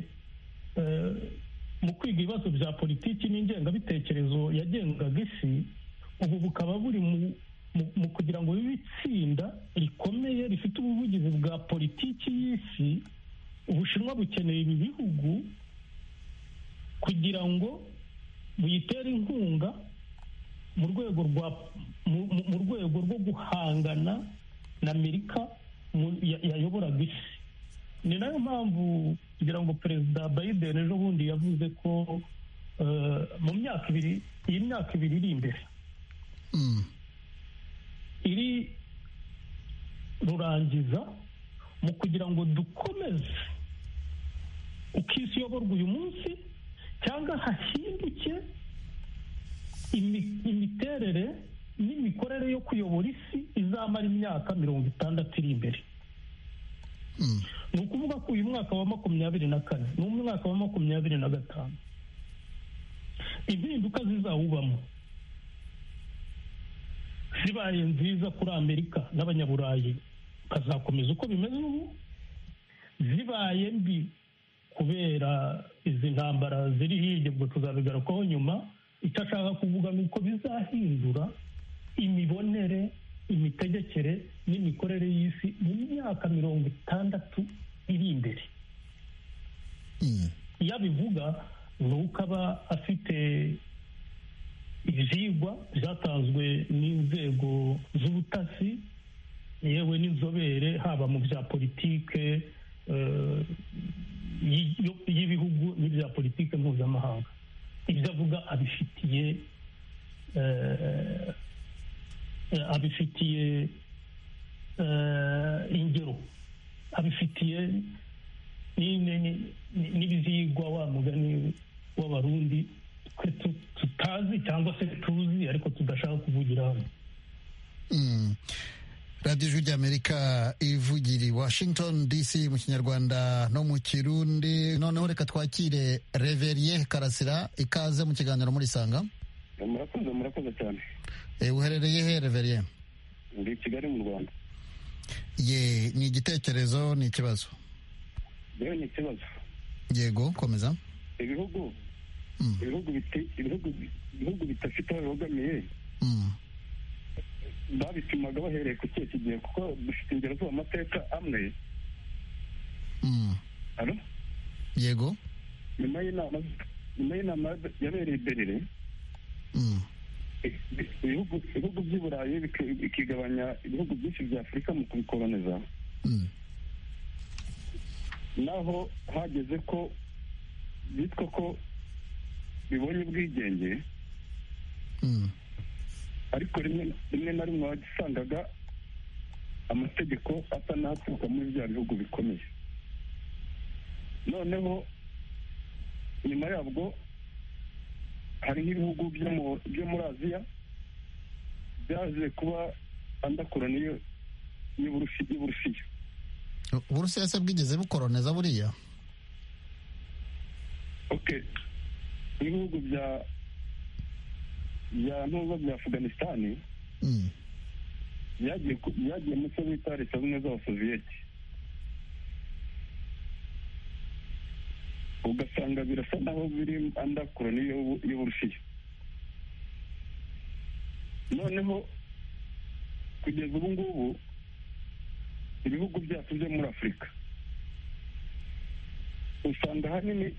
mu kwiga ibibazo bya politiki n'ingengabitekerezo yagengaga isi, ubu bukaba buri mu kugira ngo bibe itsinda rikomeye rifite ubuvugizi bwa politiki y'isi. Ubushinwa bukeneye ibi bihugu kugira ngo buyitere inkunga mu rwego rwa mu rwego rwo guhangana na Amerika yayoboraga isi. Ni nayo mpamvu kugira ngo Perezida Biden ejo bundi yavuze ko mu myaka ibiri iyi myaka ibiri iri imbere iri rurangiza mu kugira ngo dukomeze uko isi iyoborwa uyu munsi, cyangwa hahinduke imiterere n'imikorere yo kuyobora isi izamara imyaka mirongo itandatu iri imbere. Ni ukuvuga ko uyu mwaka wa makumyabiri na kane n'umwaka wa makumyabiri na gatanu impinduka zizawubamo zibaye nziza kuri Amerika n'Abanyaburayi kazakomeza uko bimeze ubu, zibaye mbi kubera izi ntambara ziri hirya, ubwo tuzabigarukaho nyuma. Icyo ashaka kuvuga ni uko bizahindura imibonere, imitegekere n'imikorere y'isi mu myaka mirongo itandatu iri imbere. iyo abivuga ni uko aba afite ibyigwa byatanzwe n'inzego z'ubutasi yewe n'inzobere haba mu bya politike y'ibihugu n'ibya politike mpuzamahanga. Ibyo avuga abifitiye abifitiye ingero, abifitiye n'ibyigwa wa mugani w'abarundi tutazi cyangwa se tuzi ariko tudashaka kuvugira hano. radiyo ijwi ry'amerika ivugira i washington dc mu kinyarwanda no mu kirundi. noneho reka twakire Reverien Karasira, ikaze mu kiganiro muri Sanga. murakoze murakoze cyane. uherereye he Reverien? ndi Kigali mu Rwanda. ye ni igitekerezo ni ikibazo? yewe ni ikibazo. yego komeza. ibihugu ibihugu ibihugu bidafite aho bibogamiye babitumaga bahereye ku kihe kigihe, kuko dufite ingero z'amateka amwe. alo yego. nyuma y'inama nyuma y'inama yabereye Berlin, ibihugu ibihugu by'i Burayi bikigabanya ibihugu byinshi bya Afurika mu kubikoloniza. naho hageze ko bitwa ko bibonye ubwigenge, ariko rimwe rimwe na rimwe wasangaga amategeko asa n'aturuka muri bya bihugu bikomeye. noneho nyuma yabwo hari nk'ibihugu byo muri Aziya byaje kuba andakoroniyo y'Uburusiya. Uburusiya se bwigeze bukoloniza buriya? okay ibihugu bya bya ntuza bya Afghanistan byagiye byagiye mu cyo bita leta zunze ubumwe z'Abasoviyeti, ugasanga birasa naho biri anda koloni y'Uburusiya. noneho kugeza ubu ngubu ibihugu byacu byo muri Afurika usanga ahanini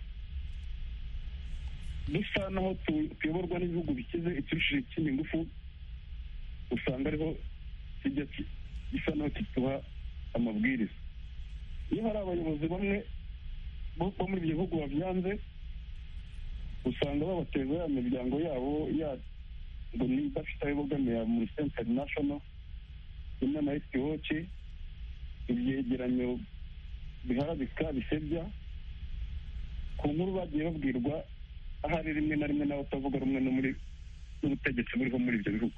dusa naho tuyoborwa n'ibihugu bikize ikirushije ikindi ingufu, usanga ariho kijya gisa naho kituha amabwiriza. iyo hari abayobozi bamwe bo muri ibyo bihugu babyanze, usanga babateza ya miryango yabo ya ngo ni idafite aho ibogamiye muri International imwe na Etiyoci ibyegeranyo biharabika bisebya ku nkuru bagiye babwirwa ahari rimwe na rimwe n'abatavuga rumwe no muri n'ubutegetsi buriho muri ibyo bihugu,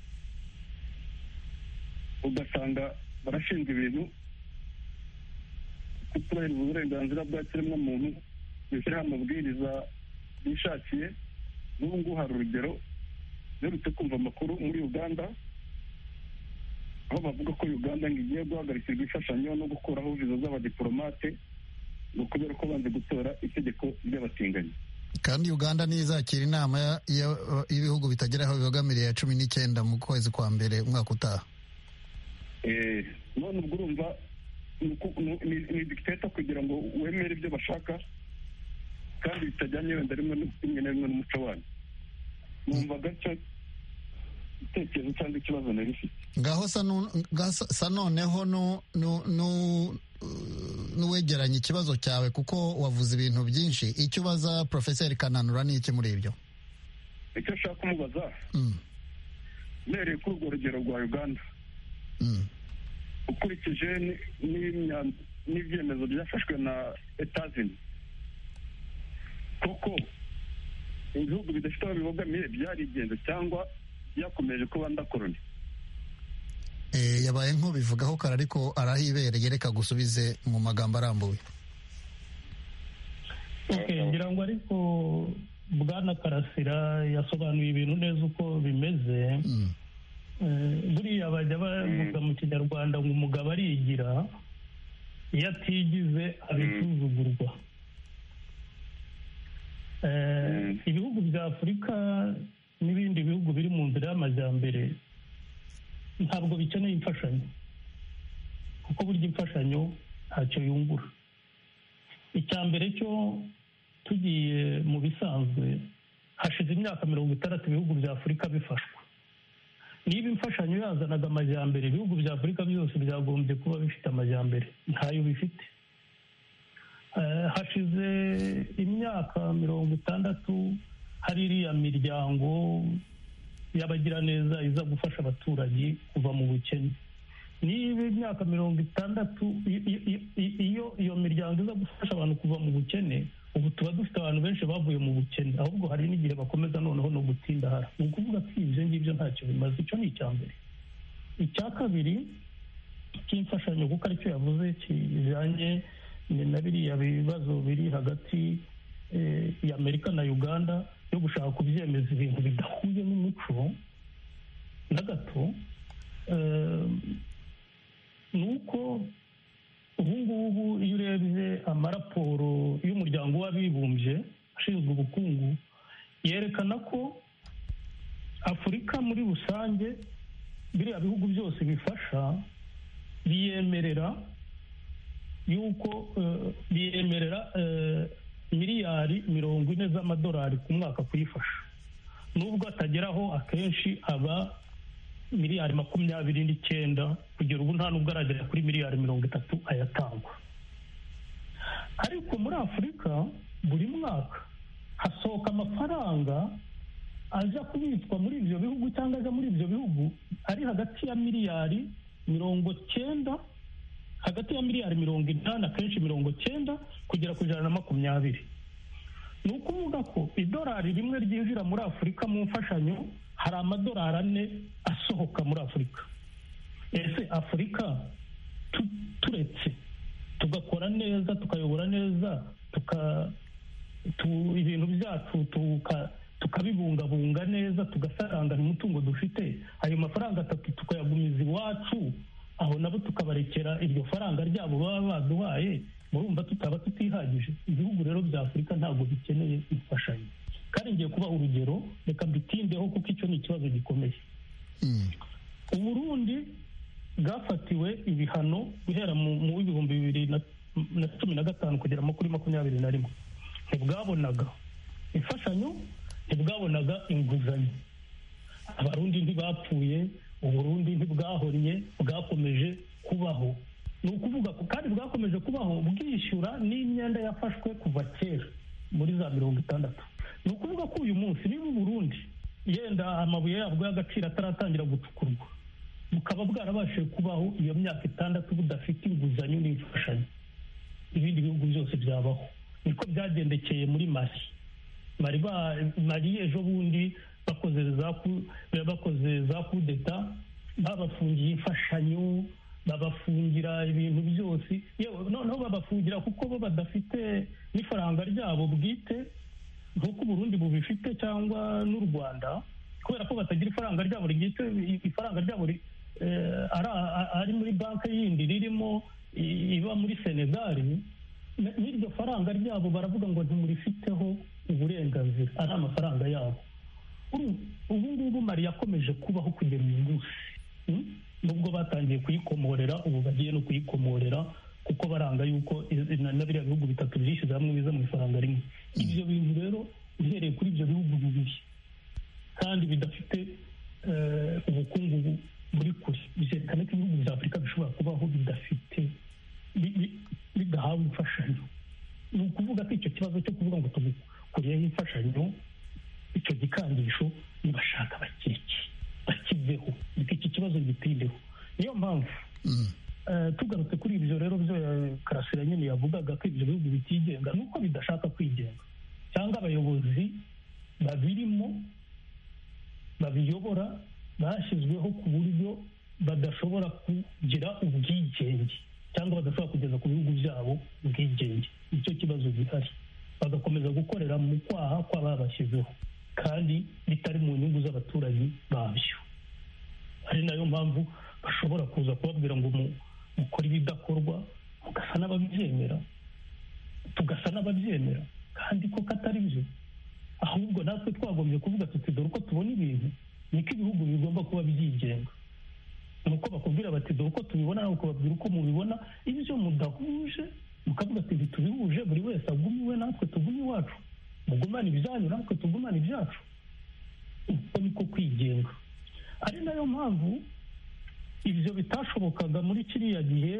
ugasanga barashinga ibintu kutubahiriza uburenganzira bwa kiremwamuntu, bishyiraho amabwiriza bishakiye. n'ubu ngubu hari urugero duherutse kumva amakuru muri Uganda aho bavuga ko Uganda ngo igiye guhagarikirwa imfashanyo no gukuraho viza z'abadiplomate ngo kubera ko banze gutora itegeko ry'abatinganyi. Kandi Uganda ntizakira inama y'ibihugu bitageraho bibogamiriye ya cumi n'icyenda mu kwezi kwa mbere umwaka utaha. Eh, none ubwo urumva ni dictator kugira ngo wemere ibyo bashaka kandi bitajyanye wenda rimwe rimwe na rimwe n'umuco wanyu. Numva gace itekerezo cyangwa ikibazo nari ifite ngaho sa noneho n'uwegeranya ikibazo cyawe kuko wavuze ibintu byinshi. Icyo ubaza Profeseri Kananura ni iki muri ibyo? Icyo ashaka kumubaza mpereye kuri urwo rugero rwa Uganda, ukurikije n'ibyemezo byafashwe na Etazini, koko ibihugu bidafite aho bibogamiye byarigenze cyangwa byakomeje kuba ndakoroni? Yabaye nk'ubivugaho kare ariko arahibereye, reka gusubize mu magambo arambuye. ngira ngo ariko Bwana Karasira yasobanuye ibintu neza uko bimeze. Buriya bajya bavuga mu Kinyarwanda ngo umugabo arigira, iyo atigize abisuzugurwa. Ibihugu bya Afurika n'ibindi bihugu biri mu nzira y'amajyambere ntabwo bikeneye imfashanyo, kuko burya imfashanyo ntacyo yungura. Icya mbere cyo tugiye mu bisanzwe, hashize imyaka mirongo itandatu ibihugu bya Afurika bifashwa. Niba imfashanyo yazanaga amajyambere, ibihugu bya Afurika byose byagombye kuba bifite amajyambere, ntayo bifite. Hashize imyaka mirongo itandatu hari iriya miryango y'abagiraneza iza gufasha abaturage kuva mu bukene. Niba imyaka mirongo itandatu iyo iyo miryango iza gufasha abantu kuva mu bukene, ubu tuba dufite abantu benshi bavuye mu bukene, ahubwo hari n'igihe bakomeza noneho no gutindahara. Ni ukuvuga ko ibyo ngibyo ntacyo bimaze. Icyo ni icya mbere. Icya kabiri cy'imfashanyo, kuko aricyo yavuze kijyanye na biriya bibazo biri hagati ya Amerika na Uganda yo gushaka kubyemeza ibintu bidahuye n'umuco na gato, ni uko ubu ngubu iyo urebye amaraporo y'umuryango w'abibumbye ashinzwe ubukungu yerekana ko Afurika muri rusange, biriya bihugu byose bifasha biyemerera yuko biyemerera miliyari mirongo ine z'amadolari ku mwaka kuyifasha, nubwo atageraho akenshi aba miliyari makumyabiri n'icyenda, kugera ubu nta nubwo aragera kuri miliyari mirongo itatu ayatangwa. Ariko muri Afurika buri mwaka hasohoka amafaranga aja kubitswa muri ibyo bihugu cyangwa aja muri ibyo bihugu ari hagati ya miliyari mirongo cyenda, hagati ya miliyari mirongo inani, akenshi mirongo cyenda kugera ku ijana na makumyabiri. Ni ukuvuga ko idolari rimwe ryinjira muri Afurika mu mfashanyo, hari amadolari ane asohoka muri Afurika. Ese Afurika turetse tugakora neza, tukayobora neza, tuka ibintu byacu tukabibungabunga neza, tugasaranganya umutungo dufite, ayo mafaranga atatu tukayagumiza iwacu, aho nabo tukabarekera iryo faranga ryabo baba baduhaye, murumva tutaba tutihagije. Ibihugu rero bya Afurika ntabwo bikeneye imfashanyo. Kandi ngiye kubaha urugero, reka mbitindeho kuko icyo ni ikibazo gikomeye. Uburundi bwafatiwe ibihano guhera mu w'ibihumbi bibiri na cumi na gatanu kugera kuri makumyabiri na rimwe. Ntibwabonaga imfashanyo, ntibwabonaga inguzanyo. Abarundi ntibapfuye, Uburundi ntibwahonnye, bwakomeje kubaho. Ni ukuvuga ko kandi bwakomeje kubaho bwishyura n'imyenda yafashwe kuva kera muri za mirongo itandatu. Ni ukuvuga ko uyu munsi niba Uburundi yenda amabuye yabwo y'agaciro ataratangira gucukurwa, bukaba bwarabashije kubaho iyo myaka itandatu budafite inguzanyo n'imfashanyo, ibindi bihugu byose byabaho. Niko byagendekeye muri mari mari mari ejo bundi bakoze za bakoze za kudeta, babafungiye imfashanyo, babafungira ibintu byose, noneho babafungira kuko bo badafite n'ifaranga ryabo bwite nk'uko Burundi bubifite cyangwa n'u Rwanda, kubera ko batagira ifaranga ryabo ryite, ifaranga ryabo ari muri banki yindi ririmo iba muri Senegal, n'iryo faranga ryabo baravuga ngo ntimurifiteho uburenganzira, ari amafaranga yabo. Ubu ngubu mari yakomeje kubaho kugera uyu munsi, nubwo batangiye kuyikomorera, ubu bagiye no kuyikomorera kuko baranga yuko na biriya bihugu bitatu byishyize hamwe biza mu ifaranga rimwe. Ibyo bintu rero uhereye kuri ibyo bihugu bibiri kandi bidafite ubukungu buri kure, byerekana ko ibihugu bya Afurika bishobora kubaho bidafite bidahawe imfashanyo. Ni ukuvuga ko icyo kibazo cyo kuvuga ngo tugukuriyeho imfashanyo, icyo gikangisho nibashaka bakeke bakiveho, iki kibazo gitindeho. Niyo mpamvu tugarutse kuri ibyo rero byo Karasira nyine yavugaga ko ibyo bihugu bitigenga, nuko bidashaka kwigenga cyangwa abayobozi babirimo babiyobora bashyizweho ku buryo badashobora kugira ubwigenge cyangwa badashobora kugeza ku bihugu byabo ubwigenge. Nicyo kibazo gihari, bagakomeza gukorera mu kwaha kw'ababashyizeho kandi bitari mu nyungu z'abaturage babyo. Ari nayo mpamvu bashobora kuza kubabwira ngo mukore ibidakorwa, mugasa n'ababyemera, tugasa n'ababyemera kandi ko katari byo. Ahubwo natwe twagombye kuvuga tuti dore uko tubona ibintu, niko ibihugu bigomba kuba byigenga. Nuko bakubwira bati dore uko tubibona, nawe ukababwira uko mubibona. Ibyo mudahuje mukavuga ati tubihuje, buri wese agume iwe natwe tugume iwacu, mugumane ibyanyu natwe tugumane ibyacu. Uko niko kwigenga. Ari nayo mpamvu ibyo bitashobokaga muri kiriya gihe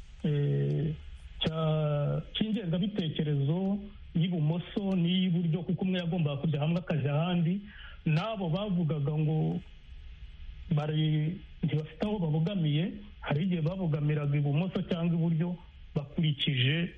cy'ingengabitekerezo y'ibumoso n'iy'iburyo, kuko umwe yagombaga kujya hamwe akajya ahandi. N'abo bavugaga ngo bari ntibafite aho babogamiye, hari igihe babogamiraga ibumoso cyangwa iburyo bakurikije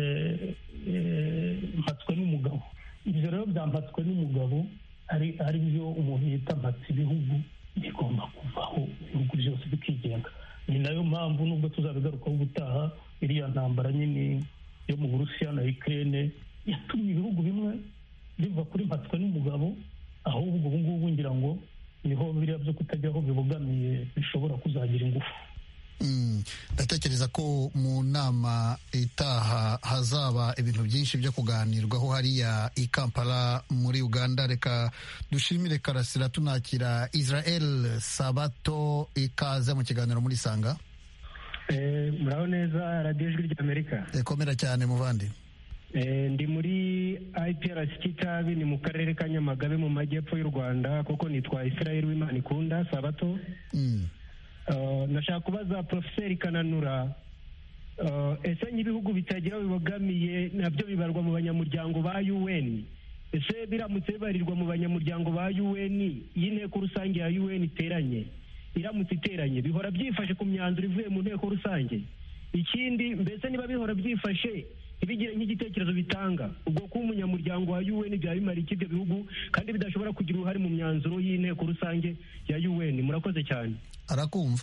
mpatswe n'umugabo. Ibyo rero byampatswe n'umugabo ari byo umuntu yita mpatse ibihugu, bigomba kuvaho ibihugu byose bikigenga. Ni nayo mpamvu nubwo tuzabigarukaho ubutaha, iriya ntambara nyine yo mu Burusiya na Ukraine yatumye ibihugu bimwe biva kuri mpatswe n'umugabo, ahubwo ubu ngubu ngira ngo niho biriya byo kutajya aho bibogamiye bishobora kuzagira ingufu. Ndatekereza ko mu nama itaha hazaba ibintu byinshi byo kuganirwaho hariya i Kampala muri Uganda. Reka dushimire Karasira, tunakira Israel Sabato, ikaze mu kiganiro muri Sanga. Muraho neza radiyo ijwi ry'Amerika. Komera cyane muvandi. Ndi muri I P R C Kitabi, ni mu karere ka Nyamagabe mu majyepfo y'u Rwanda, kuko nitwa Israel Wimana Ikunda Sabato. Nashaka kubaza Profeseri Kananura, ese nk'ibihugu bitagira bibogamiye nabyo bibarwa mu banyamuryango ba U N? Ese biramutse bibarirwa mu banyamuryango ba U N, y'inteko rusange ya U N iteranye, iramutse iteranye bihora byifashe ku myanzuro ivuye mu nteko rusange? Ikindi, mbese niba bihora byifashe ntibigire nk'igitekerezo bitanga, ubwo kuba umunyamuryango wa U N byaba bimara iki ibyo bihugu kandi bidashobora kugira uruhare mu myanzuro y'inteko rusange ya U N? Murakoze cyane. Arakumva.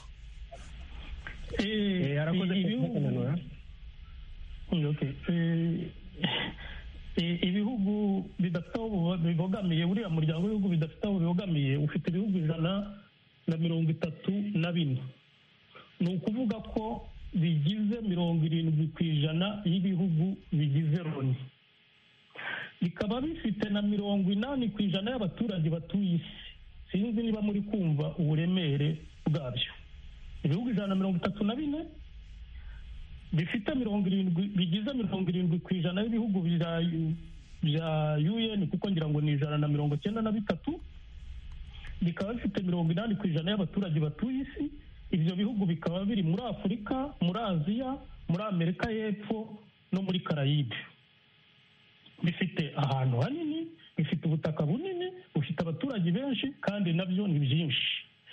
Eh, arakoze ibihugu ibihugu bidafite aho bibogamiye, buriya muryango w'ibihugu bidafite aho bibogamiye ufite ibihugu ijana na mirongo itatu na bine. Ni ukuvuga ko bigize mirongo irindwi ku ijana y'ibihugu bigize Loni, bikaba bifite na mirongo inani ku ijana y'abaturage batuye isi. Sinzi niba muri kumva uburemere bwabyo. Ibihugu ijana na mirongo itatu na bine bifite mirongo irindwi, bigize mirongo irindwi ku ijana y'ibihugu bya U N, kuko ngira ngo ni ijana na mirongo cyenda na bitatu, bikaba bifite mirongo inani ku ijana y'abaturage batuye isi. Ibyo bihugu bikaba biri muri Afurika, muri Aziya, muri Amerika y'Epfo no muri Karayibe. Bifite ahantu hanini, bifite ubutaka bunini, bufite abaturage benshi kandi nabyo ni byinshi.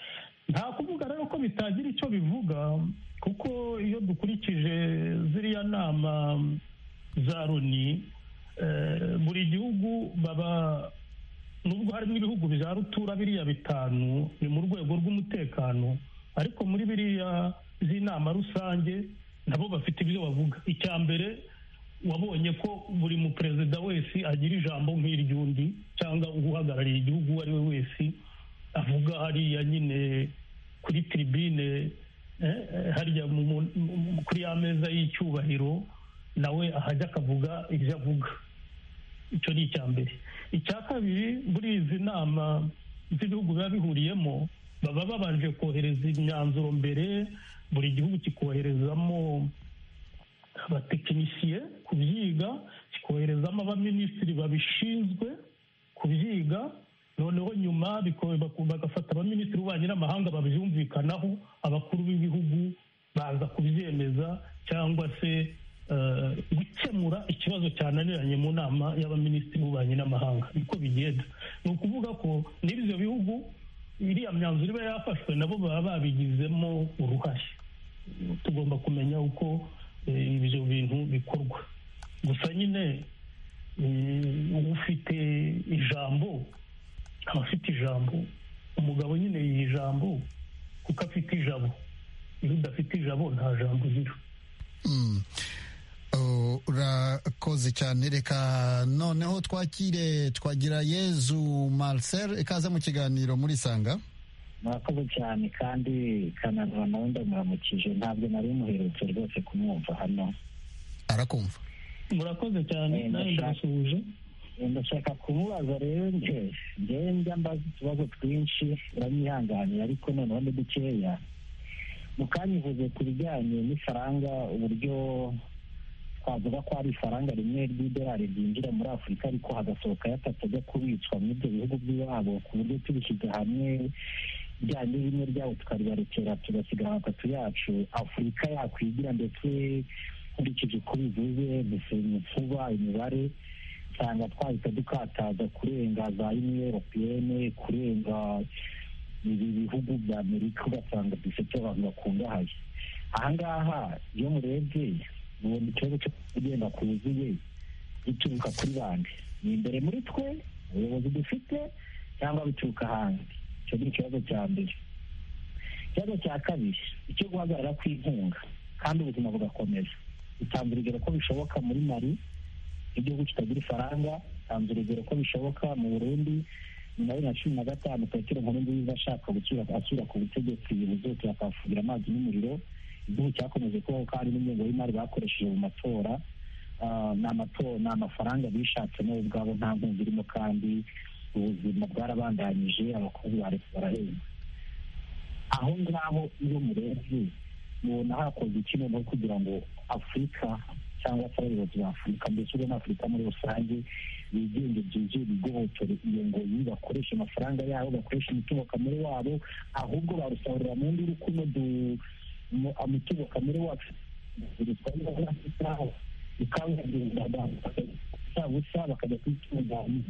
nta kuvuga rero ko bitagira icyo bivuga, kuko iyo dukurikije ziriya nama za Loni, buri gihugu baba, nubwo harimo ibihugu bya rutura biriya bitanu ni mu rwego rw'umutekano, ariko muri biriya z'inama rusange nabo bafite ibyo bavuga. Icya mbere, wabonye ko buri mu perezida wese agira ijambo nk'iry'undi, cyangwa uhagarariye igihugu uwo ari we wese avuga hariya nyine kuri tribune, harya kuri ya meza y'icyubahiro, nawe ahajya akavuga ibyo avuga. Icyo ni icya mbere. Icya kabiri, muri izi nama z'ibihugu biba bihuriyemo baba babanje kohereza imyanzuro mbere, buri gihugu kikoherezamo abatekinisiye kubyiga, kikoherezamo abaminisitiri babishinzwe kubyiga, noneho nyuma bagafata abaminisitiri b'ububanyi n'amahanga babyumvikanaho, abakuru b'ibihugu baza kubyemeza cyangwa se gukemura ikibazo cyananiranye mu nama y'abaminisitiri b'ububanyi n'amahanga. Niko bigenda. Ni ukuvuga ko n'ibyo bihugu iriya myanzuro iba yafashwe nabo baba babigizemo uruhare. Tugomba kumenya uko ibyo bintu bikorwa. Gusa nyine ufite ijambo aba afite ijambo, umugabo nyine yiha ijambo kuko afite ijabo. Iyo udafite ijabo nta jambo ugira. Urakoze cyane. Reka noneho twakire Twagirayezu Marcel, ikaze mu kiganiro muri Sanga. Murakoze cyane, kandi Kananura nawe ndamuramukije, ntabwo nari muherutse rwose kumwumva hano. Arakumva. Murakoze cyane, nawe ndasuhuje. Ndashaka kumubaza rero, nje njye njya mbaza utubazo twinshi, uranyihanganira, ariko noneho ni dukeya. Mukanyivuze ku bijyanye n'ifaranga, uburyo twavuga ko ari ifaranga rimwe ry'idolari ryinjira muri Afurika ariko hagasohoka atatu ajya kubitswa muri ibyo bihugu by'iwabo, ku buryo tubishyize hamwe bijyanye rimwe ryabo tukaribarekera tugasigara atatu yacu, Afurika yakwigira. Ndetse nkurikije uko bivuze, mbese vuba imibare usanga twahita dukataza kurenga za Union Européenne, kurenga ibi bihugu bya Amerika, ugasanga dufite abantu bakungahaye. Ahangaha iyo murebye mubona ikibazo cyo kugenda kuzuye gituruka kuri bande, ni imbere muri twe ubuyobozi dufite cyangwa bituruka hanze? Icyo ni ikibazo cya mbere. Ikibazo cya kabiri, icyo guhagarara kw'inkunga kandi ubuzima bugakomeza. Utanze urugero ko bishoboka muri Mali, igihugu kitagira ifaranga. Utanze urugero ko bishoboka mu Burundi, nyuma ya cumi na gatanu Petero Nkurunziza ashaka asubira ku butegetsi, ibintu byose bakafugira amazi n'umuriro, igihugu cyakomeje kubaho kandi n'ingengo y'imari bakoresheje mu matora. Ni amafaranga bishatse nabo ubwabo, nta nkunga irimo, kandi ubuzima bwarabandanyije, abakozi ba leta barahembwa. Aho ngaho iyo murebye mubona hakozwe iki noneho kugira ngo Afurika cyangwa se abayobozi ba Afurika, mbese ubona Afurika muri rusange, bigenge byuzuye, bigohotore iyo ngoyi, bakoresha amafaranga yabo, bakoresha umutungo kamere wabo, ahubwo barusahurira mu ndi rukuno umutungo kamere wacu busa bakajya kwitunganya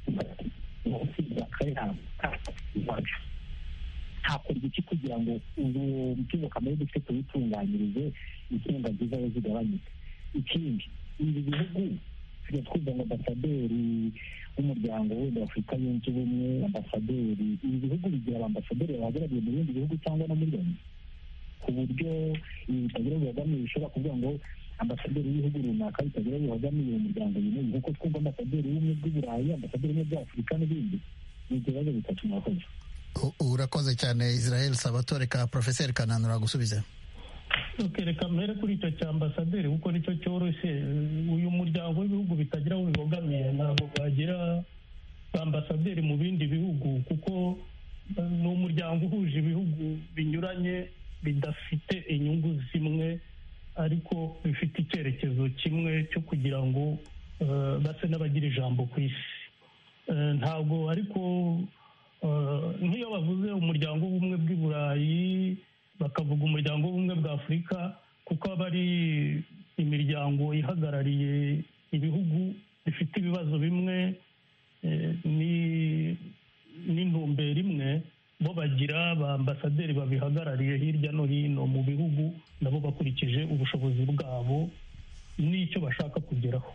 bakayabo. Hakorwa iki kugira ngo ubu mutungo kamere dufite tuwitunganyirize, inkunga nziza zo zigabanyuke? Ikindi, ibi bihugu tujya twumva ngo ambasaderi w'umuryango wenda w'Afurika yunze ubumwe, ambasaderi, ibi bihugu bigira abambasaderi bahagarariye mu bindi bihugu cyangwa no muri Loni, ku buryo ibi bitagira bibogamiye, bishobora kuvuga ngo ambasaderi w'ibihugu runaka bitagira bibogamiye umuryango nyine, nk'uko twumva ambasaderi w'ubumwe bw'Iburayi, ambasaderi w'ubumwe bw'Afurika n'ibindi. Ni ibibazo bitatu. Murakoze. Urakoze cyane Israel Sabato. Reka Profeseri Kananura gusubiza. Reka mbere kuri icyo cya ambasaderi kuko nicyo cyoroshye. Uyu muryango w'ibihugu bitagira aho bibogamiye ntabwo bagira ambasaderi mu bindi bihugu, kuko ni umuryango uhuje ibihugu binyuranye bidafite inyungu zimwe, ariko bifite icyerekezo kimwe cyo kugira ngo base n'abagira ijambo ku isi. Ntabwo ariko nk'iyo bavuze umuryango w'ubumwe bw'i Burayi bakavuga umuryango w'ubumwe bwa Afurika, kuko aba ari imiryango ihagarariye ibihugu bifite ibibazo bimwe n'intumbero imwe, bo bagira ba ambasaderi babihagarariye hirya no hino mu bihugu, nabo bakurikije ubushobozi bwabo n'icyo bashaka kugeraho.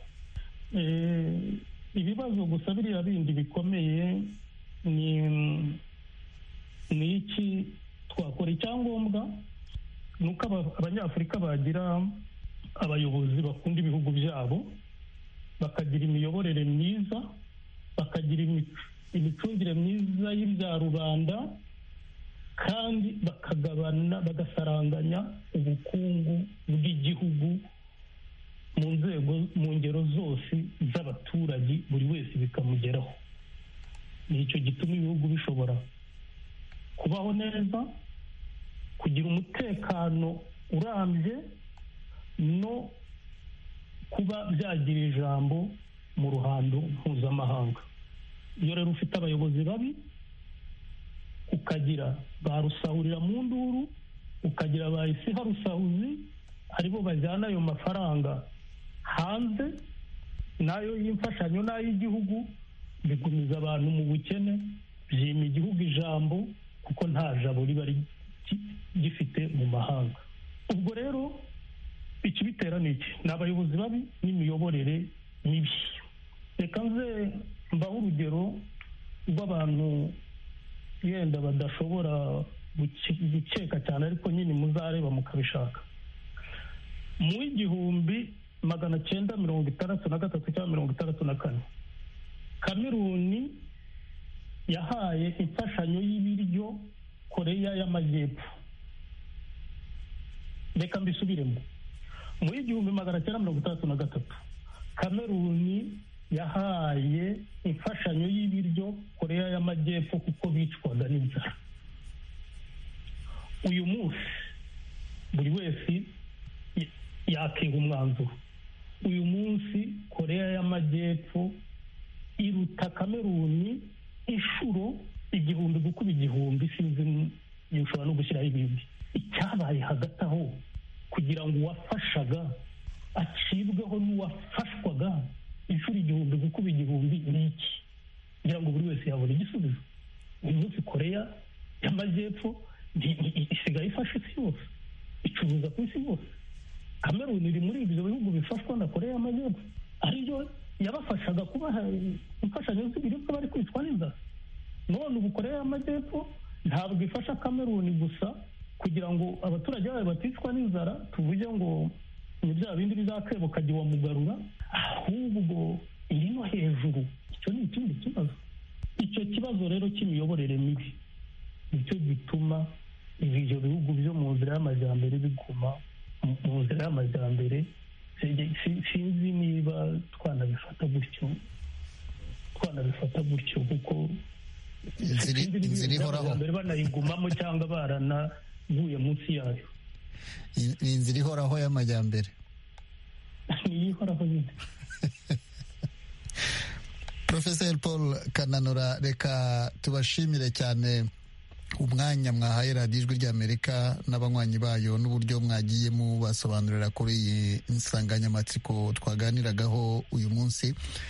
Ibibazo gusa biriya bindi bikomeye ni ni iki twakora. Icyangombwa ni uko abanyafurika bagira abayobozi bakunda ibihugu byabo, bakagira imiyoborere myiza, bakagira imicungire myiza y'ibya rubanda, kandi bakagabana bagasaranganya ubukungu bw'igihugu mu nzego mu ngero zose z'abaturage, buri wese bikamugeraho. Nicyo gituma ibihugu bishobora kubaho neza, kugira umutekano urambye, no kuba byagira ijambo mu ruhando mpuzamahanga. Iyo rero ufite abayobozi babi, ukagira ba rusahurira mu nduru, ukagira ba isiha rusahuzi, aribo bajyana ayo mafaranga hanze, nayo y'imfashanyo n'ay'igihugu, bigumiza abantu mu bukene, byima igihugu ijambo, kuko nta jabo riba gifite mu mahanga. Ubwo rero ikibitera ni iki? Ni abayobozi babi n'imiyoborere mibi. Reka nze mbaho urugero rw'abantu yenda badashobora gukeka cyane, ariko nyine muzareba mukabishaka. Mu igihumbi magana cyenda mirongo itandatu na gatatu cyangwa mirongo itandatu na kane, Kameruni yahaye imfashanyo y'ibiryo Koreya y'Amajyepfo. Reka mbisubiremo. Mu igihumbi magana cyenda mirongo itandatu na gatatu, Kameruni yahaye imfashanyo y'ibiryo Koreya y'Amajyepfo kuko bicwaga n'inzara. Uyu munsi buri wese yakiha umwanzuro. Uyu munsi Koreya y'Amajyepfo iruta Kameruni inshuro igihumbi gukuba igihumbi, sinzi ushobora no gushyiraho ibindi. Icyabaye hagati aho kugira ngo uwafashaga acibweho n'uwafashwaga inshuro igihumbi gukuba igihumbi ni iki? Kugira ngo buri wese yabona igisubizo. Uyu munsi Koreya y'Amajyepfo isigaye ifasha isi yose, icuruza ku isi yose. Kameruni iri muri ibyo bihugu bifashwa na Koreya y'Amajyepfo, ariyo yabafashaga kubaha imfashanyo z'ibiribwa bari kwicwa n'inzara. None ubu Koreya y'Amajyepfo ntabwo ifasha Kameruni gusa kugira ngo abaturage bayo baticwa n'inzara, tuvuge ngo ni bya bindi bizakebo kajya wamugarura, ahubwo iri no hejuru. Icyo ni ikindi kibazo. Icyo kibazo rero cy'imiyoborere mibi nicyo gituma ibyo bihugu byo mu nzira y'amajyambere biguma mu nzira y'amajyambere. Sinzi niba twanabifata gutyo twanabifata gutyo kuko inzira ihoraho banayigumamo cyangwa baranaguye munsi yayo. Ni inzira ihoraho y'amajyambere. Ni ihoraho nyine. Professor Paul Kananura, reka tubashimire cyane umwanya mwahaye radiyo ijwi ry'Amerika n'abanywanyi bayo, n'uburyo mwagiye mubasobanurira kuri iyi nsanganyamatsiko twaganiragaho uyu munsi.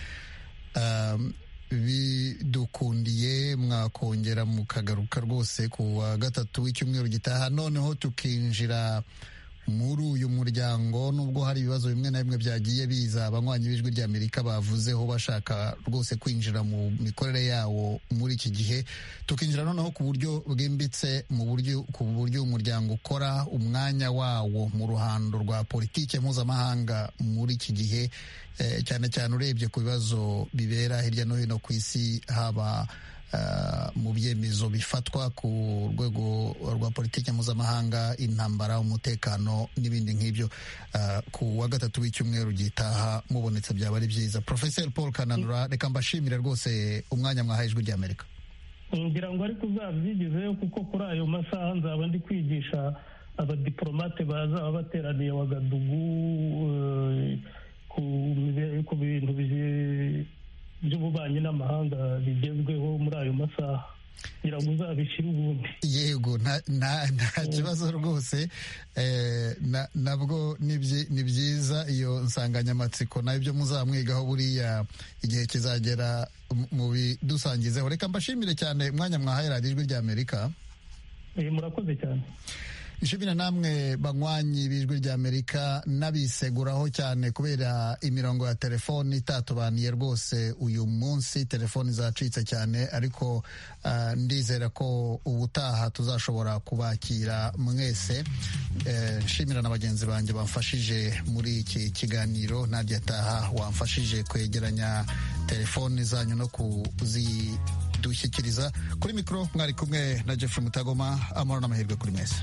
Bidukundiye mwakongera mukagaruka rwose ku wa gatatu w'icyumweru gitaha, noneho tukinjira muri uyu muryango. Nubwo hari ibibazo bimwe na bimwe byagiye biza abanywanyi b'ijwi ry'Amerika bavuzeho bashaka rwose kwinjira mu mikorere yawo muri iki gihe, tukinjira noneho ku buryo bwimbitse mu buryo ku buryo umuryango ukora, umwanya wawo mu ruhando rwa politike mpuzamahanga muri iki gihe, eh, cyane cyane urebye ku bibazo bibera hirya no hino ku isi, haba mu byemezo bifatwa ku rwego rwa politiki mpuzamahanga, intambara, umutekano n'ibindi nk'ibyo. Ku wa gatatu w'icyumweru gitaha mubonetse byaba ari byiza. Professor Paul Kananura, reka mbashimire rwose umwanya mwahaye ijwi ry'Amerika. ngira ngo ariko uzabyigizeyo, kuko kuri ayo masaha nzaba ndi kwigisha abadiplomate bazaba bateraniye Wagadugu ku bintu by'ububanyi n'amahanga bigezweho muri ayo masaha. ngira ngo uzabishyire ubundi. Yego, nta kibazo rwose. Nabwo ni byiza iyo nsanganyamatsiko nayo ibyo muzamwigaho buriya igihe kizagera mu bidusangizeho. Reka mbashimire cyane umwanya mwahaye radiyo Ijwi ry'Amerika. Murakoze cyane. Nshimira namwe banywanyi b'Ijwi ry'Amerika n'abiseguraho cyane kubera imirongo ya telefoni itatubaniye rwose uyu munsi. Telefoni zacitse cyane, ariko uh, ndizera ko ubutaha tuzashobora kubakira mwese. Uh, nshimira na bagenzi banjye bamfashije muri iki kiganiro. Nadia Taha wamfashije kwegeranya telefoni zanyu no kuzidushyikiriza. Kuri mikoro mwari kumwe na Jeffrey Mutagoma. Amahoro n'amahirwe kuri mwese.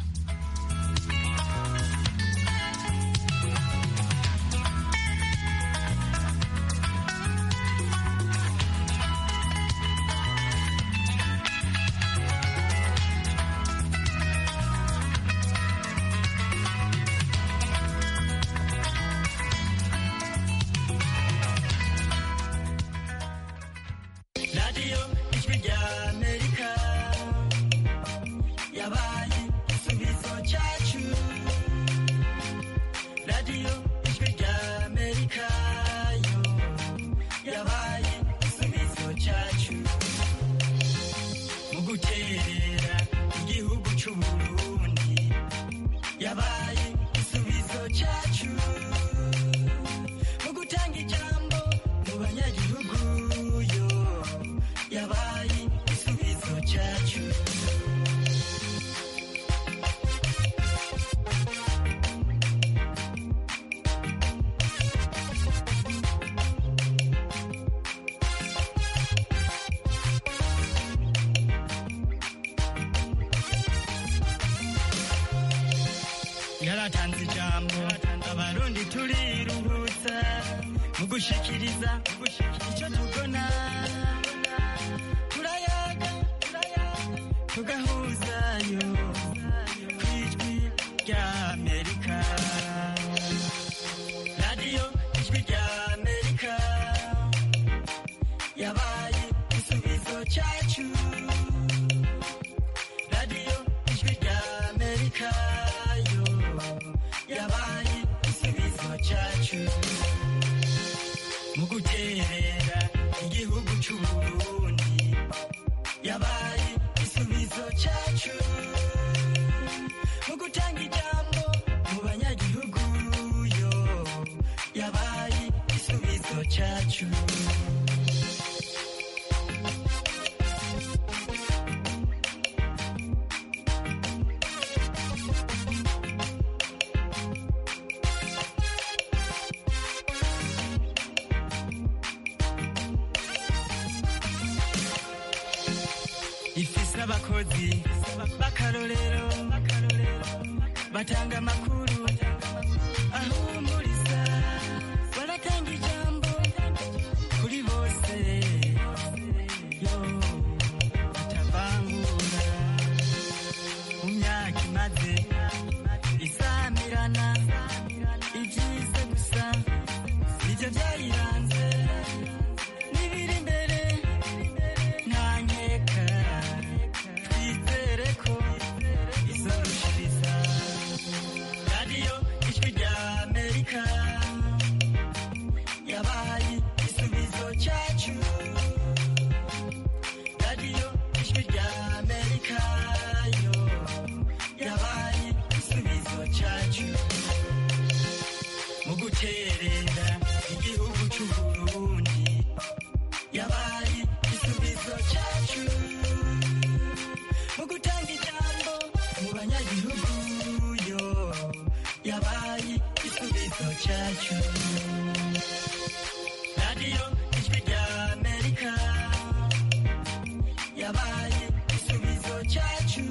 yaratanze ijambo abarundi turiruhutsa mu gushikiriza icyo tubona, turayaga tugahuzayo ku Ijwi ry'Amerika. radiyo Ijwi ry'Amerika yabaye igisubizo cyacu. radiyo Ijwi ry'Amerika yabaye igisubizo cyacu mu guterera igihugu cy'u Burundi. yabaye igisubizo cyacu mu gutanga ijambo mu banyagihugu yo. yabaye igisubizo cyacu. ifise abakozi b'akarorero batanga amakuru ahumuriza, baratanga ijambo kuri bose yo batavangura. mu myaka imaze isamirana ibyiza gusa nibyo byayiranze, n'ibiri imbere nta nkeka twizere ko izorushiriza. radiyo Ijwi ry'Amerika yabaye igisubizo cyacu. radiyo Ijwi ry'Amerika yo yabaye igisubizo cyacu mu guterera igihugu cy'u Burundi. yabaye igisubizo cyacu mu gutanga ijambo mu banyagihugu yo. yabaye igisubizo cyacu. radiyo Ijwi ry'Amerika yabaye igisubizo cyacu.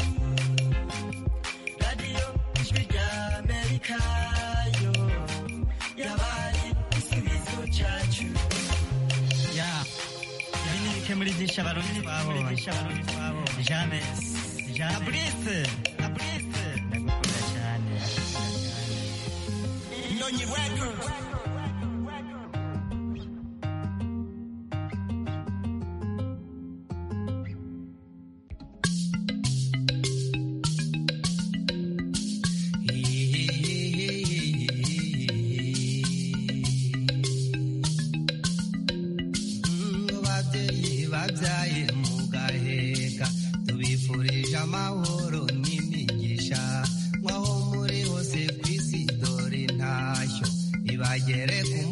radiyo Ijwi ry'Amerika yo yabaye igisubizo cyacu. ya ibi ni bike muri byinshi abarundi twabonye. James Fabrice Fabrice ndagukunda cyane. Ndonyi Records.